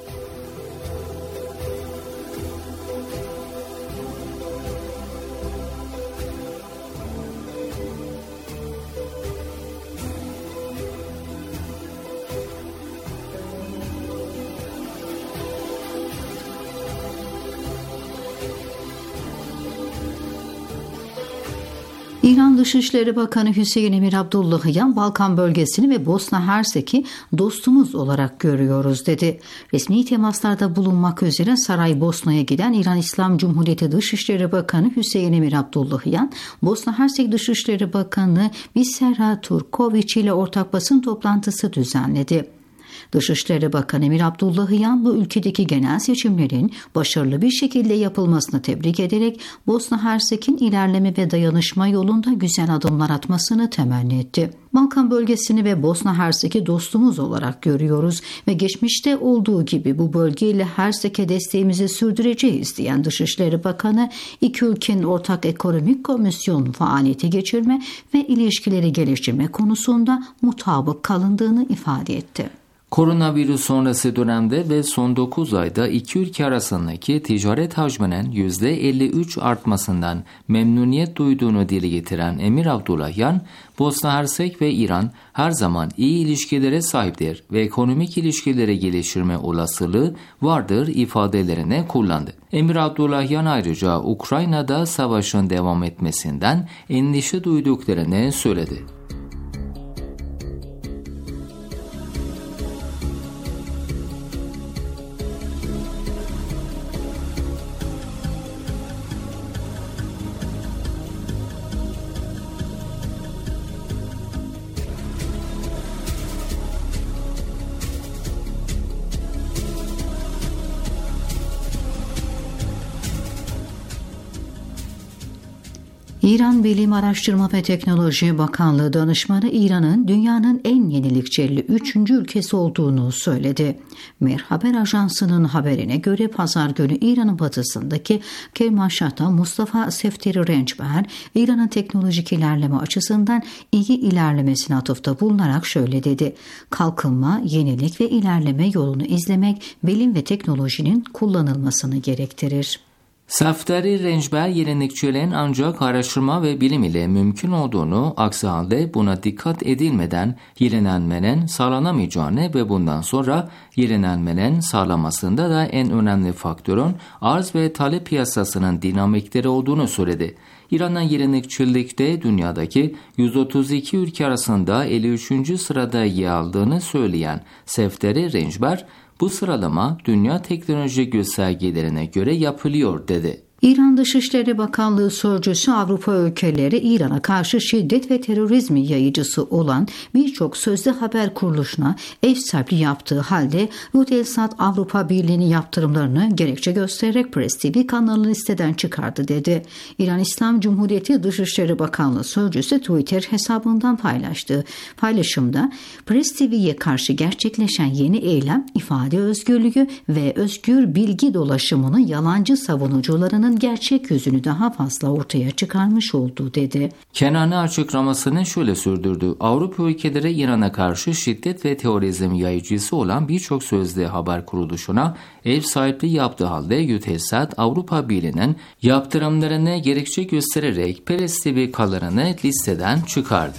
İran Dışişleri Bakanı Hüseyin Emir Abdullahian, Balkan bölgesini ve Bosna Hersek'i dostumuz olarak görüyoruz dedi. Resmi temaslarda bulunmak üzere Saraybosna'ya giden İran İslam Cumhuriyeti Dışişleri Bakanı Hüseyin Emir Abdullahian, Bosna Hersek Dışişleri Bakanı Visera Turkovic ile ortak basın toplantısı düzenledi. Dışişleri Bakanı Emir Abdullahian, bu ülkedeki genel seçimlerin başarılı bir şekilde yapılmasını tebrik ederek Bosna Hersek'in ilerleme ve dayanışma yolunda güzel adımlar atmasını temenni etti. Balkan bölgesini ve Bosna Hersek'i dostumuz olarak görüyoruz ve geçmişte olduğu gibi bu bölgeyle Hersek'e desteğimizi sürdüreceğiz diyen Dışişleri Bakanı, iki ülkenin ortak ekonomik komisyon faaliyeti geçirme ve ilişkileri geliştirme konusunda mutabık kalındığını ifade etti. Koronavirüs sonrası dönemde ve son dokuz ayda iki ülke arasındaki ticaret hacminin yüzde elli üç artmasından memnuniyet duyduğunu dile getiren Emir Abdullahian, Bosna Hersek ve İran her zaman iyi ilişkilere sahiptir ve ekonomik ilişkileri geliştirme olasılığı vardır ifadelerine kullandı. Emir Abdullahian ayrıca Ukrayna'da savaşın devam etmesinden endişe duyduklarını söyledi. İran Bilim Araştırma ve Teknoloji Bakanlığı danışmanı İran'ın dünyanın en yenilikçi üçüncü ülkesi olduğunu söyledi. Mer Haber Ajansı'nın haberine göre pazar günü İran'ın batısındaki Kermanşah'ta Mustafa Sefteri Rençber, İran'ın teknolojik ilerleme açısından iyi ilerlemesine atıfta bulunarak şöyle dedi: "Kalkınma, yenilik ve ilerleme yolunu izlemek bilim ve teknolojinin kullanılmasını gerektirir." Sefteri Rençber yenilikçiliğin ancak araştırma ve bilim ile mümkün olduğunu, aksi halde buna dikkat edilmeden yenilenmenin sağlanamayacağını ve bundan sonra yenilenmenin sağlamasında da en önemli faktörün arz ve talep piyasasının dinamikleri olduğunu söyledi. İran'ın yenilikçilikte dünyadaki yüz otuz iki ülke arasında elli üçüncü sırada yer aldığını söyleyen Sefteri Rençber, bu sıralama dünya teknoloji göstergelerine göre yapılıyor dedi. İran Dışişleri Bakanlığı Sözcüsü Avrupa ülkeleri İran'a karşı şiddet ve terörizmi yayıcısı olan birçok sözde haber kuruluşuna ev sahipliği yaptığı halde Eutelsat Avrupa Birliği'nin yaptırımlarını gerekçe göstererek Press T V kanalını listeden çıkardı dedi. İran İslam Cumhuriyeti Dışişleri Bakanlığı Sözcüsü Twitter hesabından paylaştığı paylaşımda Press T V'ye karşı gerçekleşen yeni eylem ifade özgürlüğü ve özgür bilgi dolaşımının yalancı savunucularının gerçek yüzünü daha fazla ortaya çıkarmış oldu dedi. Kenani açıklamasını şöyle sürdürdü: Avrupa ülkeleri İran'a karşı şiddet ve terörizm yayıcısı olan birçok sözde haber kuruluşuna ev sahipliği yaptığı halde Eutelsat Avrupa Birliği'nin yaptırımlarını gerekçe göstererek Press T V kanalını listeden çıkardı.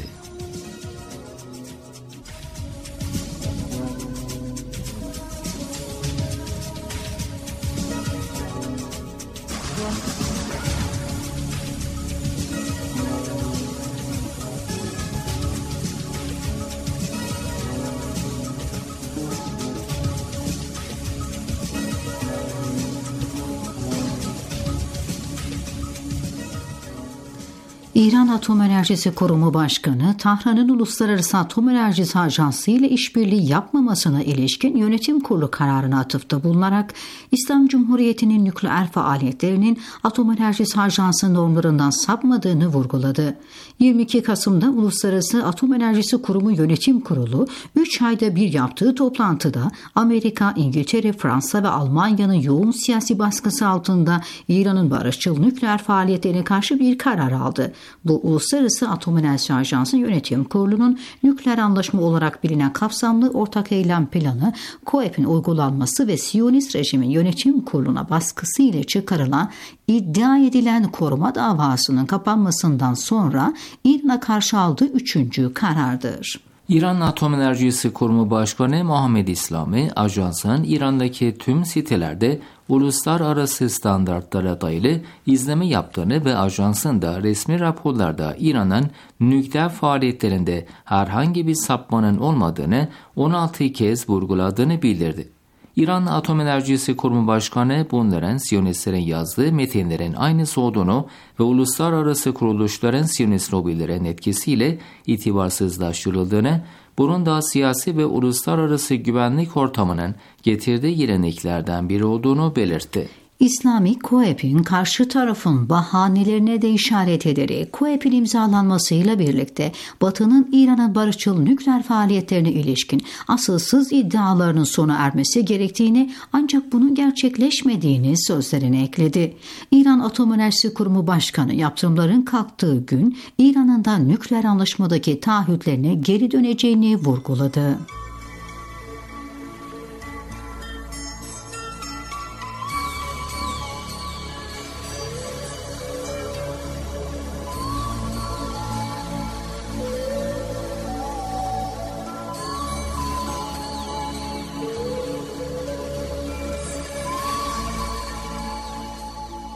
İran Atom Enerjisi Kurumu Başkanı, Tahran'ın Uluslararası Atom Enerjisi Ajansı ile işbirliği yapmamasına ilişkin yönetim kurulu kararına atıfta bulunarak İslam Cumhuriyeti'nin nükleer faaliyetlerinin Atom Enerjisi Ajansı normlarından sapmadığını vurguladı. yirmi iki Kasım'da Uluslararası Atom Enerjisi Kurumu Yönetim Kurulu üç ayda bir yaptığı toplantıda Amerika, İngiltere, Fransa ve Almanya'nın yoğun siyasi baskısı altında İran'ın barışçıl nükleer faaliyetlerine karşı bir karar aldı. Bu Uluslararası Atom Enerjisi Ajansı Yönetim Kurulu'nun nükleer anlaşma olarak bilinen kapsamlı ortak eylem planı C O E P'in uygulanması ve Siyonist rejimin yönetim kuruluna baskısı ile çıkarılan iddia edilen koruma davasının kapanmasından sonra İran'a karşı aldığı üçüncü karardır. İran Atom Enerjisi Kurumu Başkanı Muhammed İslami, ajansın İran'daki tüm sitelerde uluslararası standartlara dayalı izleme yaptığını ve ajansın da resmi raporlarda İran'ın nükleer faaliyetlerinde herhangi bir sapmanın olmadığını on altı kez vurguladığını bildirdi. İran Atom Enerjisi Kurumu Başkanı bunların Siyonistlerin yazdığı metinlerin aynısı olduğunu ve uluslararası kuruluşların Siyonist lobilerin etkisiyle itibarsızlaştırıldığını, bunun da siyasi ve uluslararası güvenlik ortamının getirdiği yeniliklerden biri olduğunu belirtti. İslami C O E P'in karşı tarafın bahanelerine de işaret ederek C O E P'in imzalanmasıyla birlikte Batı'nın İran'ın barışçıl nükleer faaliyetlerine ilişkin asılsız iddialarının sona ermesi gerektiğini, ancak bunun gerçekleşmediğini sözlerine ekledi. İran Atom Enerjisi Kurumu Başkanı yaptırımların kalktığı gün İran'ın da nükleer anlaşmadaki taahhütlerine geri döneceğini vurguladı.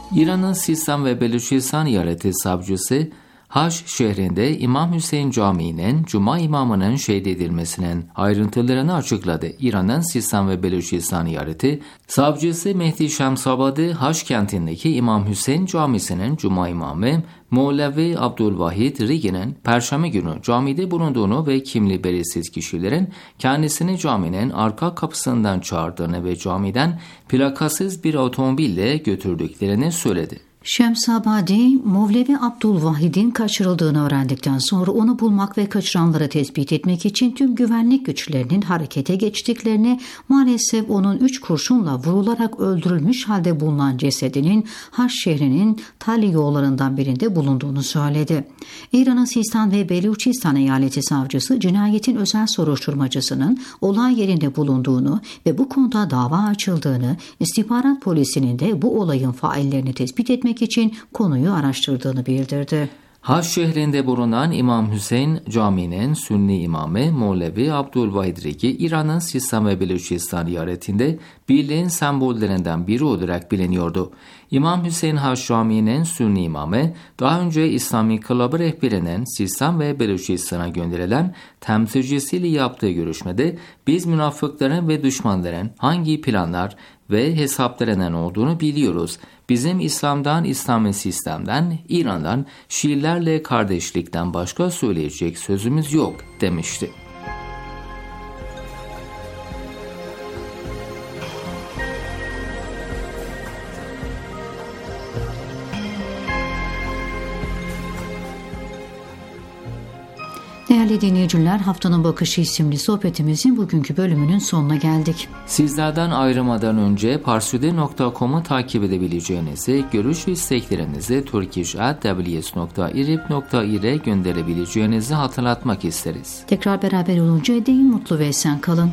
İran'ın Sistan ve Beluçistan eyaleti savcısı, Haç şehrinde İmam Hüseyin Camii'nin Cuma imamının şehit edilmesinin ayrıntılarını açıkladı. İran'ın Sistan ve Beluçistan eyaleti savcısı Mehdi Şemsabadi, Haç kentindeki İmam Hüseyin Camisi'nin Cuma imamı Mevlevi Abdülvahid Rigi'nin Perşembe günü camide bulunduğunu ve kimliği belirsiz kişilerin kendisini caminin arka kapısından çağırdığını ve camiden plakasız bir otomobille götürdüklerini söyledi. Şemsabadi, Mevlevi Abdülvahid'in kaçırıldığını öğrendikten sonra onu bulmak ve kaçıranları tespit etmek için tüm güvenlik güçlerinin harekete geçtiklerini, maalesef onun üç kurşunla vurularak öldürülmüş halde bulunan cesedinin Haç şehrinin Tali yollarından birinde bulunduğunu söyledi. İran'ın Sistan ve Beluçistan eyaleti savcısı, cinayetin özel soruşturmacısının olay yerinde bulunduğunu ve bu konuda dava açıldığını, istihbarat polisinin de bu olayın faillerini tespit etmek için konuyu araştırdığını bildirdi. Haç şehrinde bulunan İmam Hüseyin Camii'nin Sünni imamı Mevlevi Abdülvahid Rigi, İran'ın Sistan ve Beluçistan eyaletinde birliğin sembollerinden biri olarak biliniyordu. İmam Hüseyin Haç Camii'nin Sünni imamı, daha önce İslami Inkılabı rehberinin Sistan ve Beluçistan'a gönderilen temsilcisiyle yaptığı görüşmede biz münafıkların ve düşmanların hangi planlar ve hesaplarının olduğunu biliyoruz. Bizim İslam'dan, İslami sistemden, İran'dan, Şiilerle kardeşlikten başka söyleyecek sözümüz yok demişti. Değerli dinleyiciler, Haftanın Bakışı isimli sohbetimizin bugünkü bölümünün sonuna geldik. Sizlerden ayrılmadan önce parsude nokta com'u takip edebileceğinizi, görüş ve isteklerinizi turkish at w s nokta irib nokta ir'e gönderebileceğinizi hatırlatmak isteriz. Tekrar beraber olunca deyin mutlu ve esen kalın.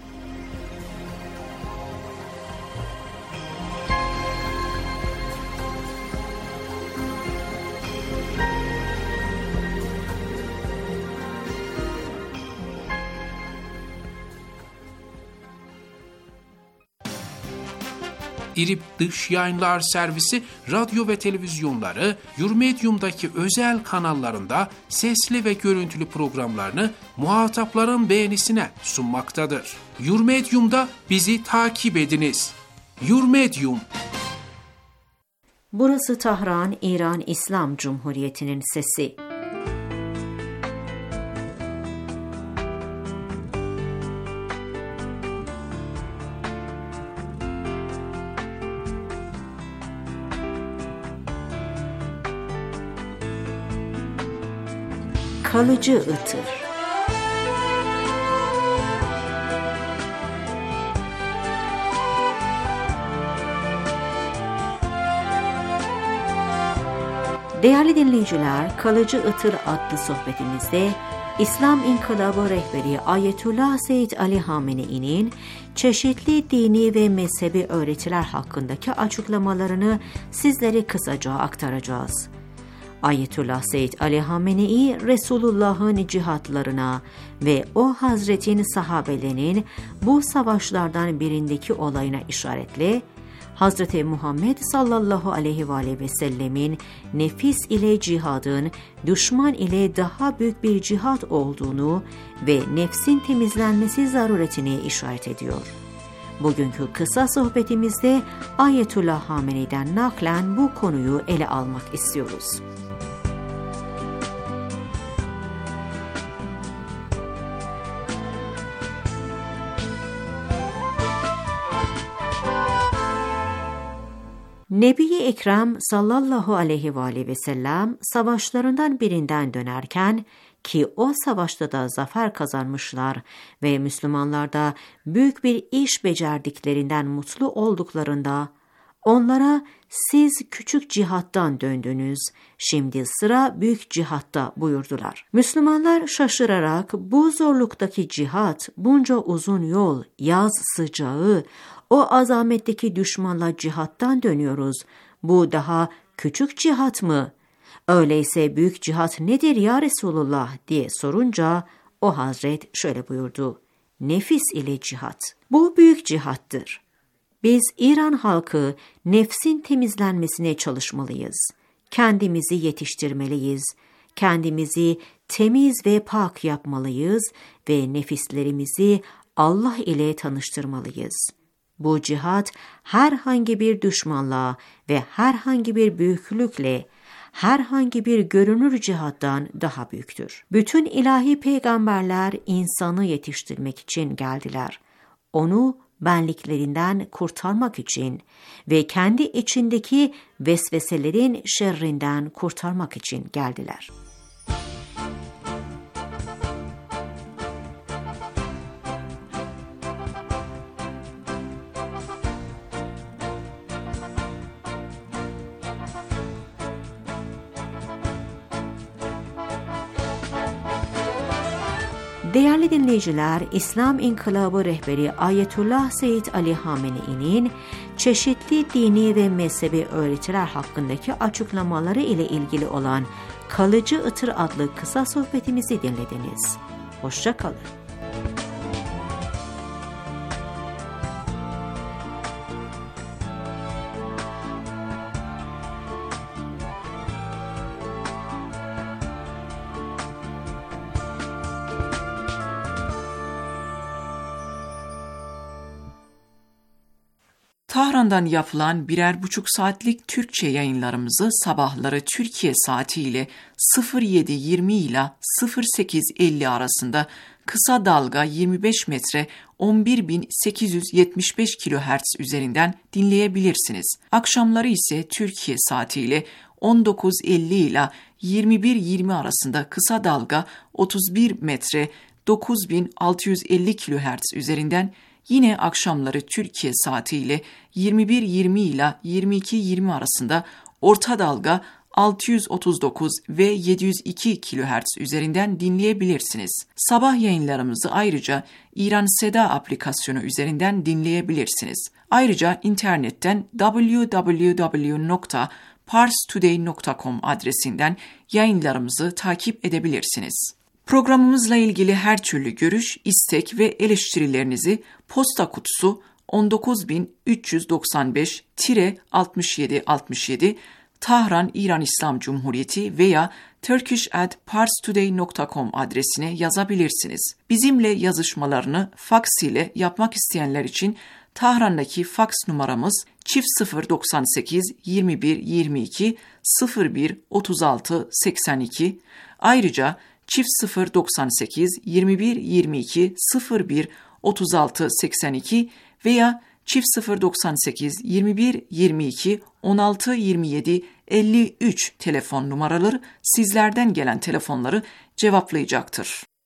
İrib Dış Yayınlar Servisi radyo ve televizyonları Yurmedyum'daki özel kanallarında sesli ve görüntülü programlarını muhatapların beğenisine sunmaktadır. Yurmedyum'da bizi takip ediniz. Yurmedyum. Burası Tahran, İran İslam Cumhuriyeti'nin sesi. Kalıcı ıtır. Değerli dinleyiciler, Kalıcı Itır adlı sohbetimizde İslam İnkılabı rehberi Ayetullah Seyyid Ali Hamenei'nin çeşitli dini ve mezhebi öğretiler hakkındaki açıklamalarını sizlere kısaca aktaracağız. Ayetullah Seyyid Ali Hamenei, Resulullah'ın cihatlarına ve o Hazretin sahabelerinin bu savaşlardan birindeki olayına işaretle, Hazreti Muhammed sallallahu aleyhi ve aleyhi ve sellemin nefis ile cihadın düşman ile daha büyük bir cihat olduğunu ve nefsin temizlenmesi zaruretine işaret ediyor. Bugünkü kısa sohbetimizde Ayetullah Hamenei'den naklen bu konuyu ele almak istiyoruz. Nebi-i Ekrem sallallahu aleyhi ve aleyhi ve sellem savaşlarından birinden dönerken, ki o savaşta da zafer kazanmışlar ve Müslümanlar da büyük bir iş becerdiklerinden mutlu olduklarında, onlara siz küçük cihattan döndünüz, şimdi sıra büyük cihatta buyurdular. Müslümanlar şaşırarak bu zorluktaki cihat, bunca uzun yol, yaz sıcağı, o azametteki düşmanla cihattan dönüyoruz, bu daha küçük cihat mı? Öyleyse büyük cihat nedir ya Resulullah diye sorunca o Hazret şöyle buyurdu: nefis ile cihat. Bu büyük cihattır. Biz İran halkı nefsin temizlenmesine çalışmalıyız. Kendimizi yetiştirmeliyiz. Kendimizi temiz ve pak yapmalıyız ve nefislerimizi Allah ile tanıştırmalıyız. Bu cihat herhangi bir düşmanlığa ve herhangi bir büyüklükle, herhangi bir görünür cihattan daha büyüktür. Bütün ilahi peygamberler insanı yetiştirmek için geldiler. Onu benliklerinden kurtarmak için ve kendi içindeki vesveselerin şerrinden kurtarmak için geldiler. Değerli dinleyiciler, İslam İnkılabı rehberi Ayetullah Seyyid Ali Hamenei'nin çeşitli dini ve mezhebi öğretiler hakkındaki açıklamaları ile ilgili olan Kalıcı Itır adlı kısa sohbetimizi dinlediniz. Hoşça kalın. Tahran'dan yapılan birer buçuk saatlik Türkçe yayınlarımızı sabahları Türkiye saatiyle sıfır yedi yirmi ile sıfır sekiz elli arasında kısa dalga yirmi beş metre on bir bin sekiz yüz yetmiş beş kilohertz üzerinden dinleyebilirsiniz. Akşamları ise Türkiye saatiyle on dokuz elli ile yirmi bir yirmi arasında kısa dalga otuz bir metre dokuz bin altı yüz elli kilohertz üzerinden, yine akşamları Türkiye saatiyle yirmi bir yirmi ile yirmi iki yirmi arasında orta dalga altı yüz otuz dokuz ve yedi yüz iki kilohertz üzerinden dinleyebilirsiniz. Sabah yayınlarımızı ayrıca İran Seda aplikasyonu üzerinden dinleyebilirsiniz. Ayrıca internetten double-u double-u double-u nokta pars today nokta com adresinden yayınlarımızı takip edebilirsiniz. Programımızla ilgili her türlü görüş, istek ve eleştirilerinizi posta kutusu on dokuz bin üç yüz doksan beş altmış yedi altmış yedi Tahran İran İslam Cumhuriyeti veya turkish at pars today nokta com adresine yazabilirsiniz. Bizimle yazışmalarını faks ile yapmak isteyenler için Tahran'daki faks numaramız çift sıfır doksan sekiz yirmi bir yirmi iki sıfır bir otuz altı seksen iki. Ayrıca çift sıfır doksan sekiz yirmi bir yirmi iki sıfır bir otuz altı seksen iki veya çift sıfır doksan sekiz yirmi bir yirmi iki on altı yirmi yedi elli üç telefon numaraları sizlerden gelen telefonları cevaplayacaktır.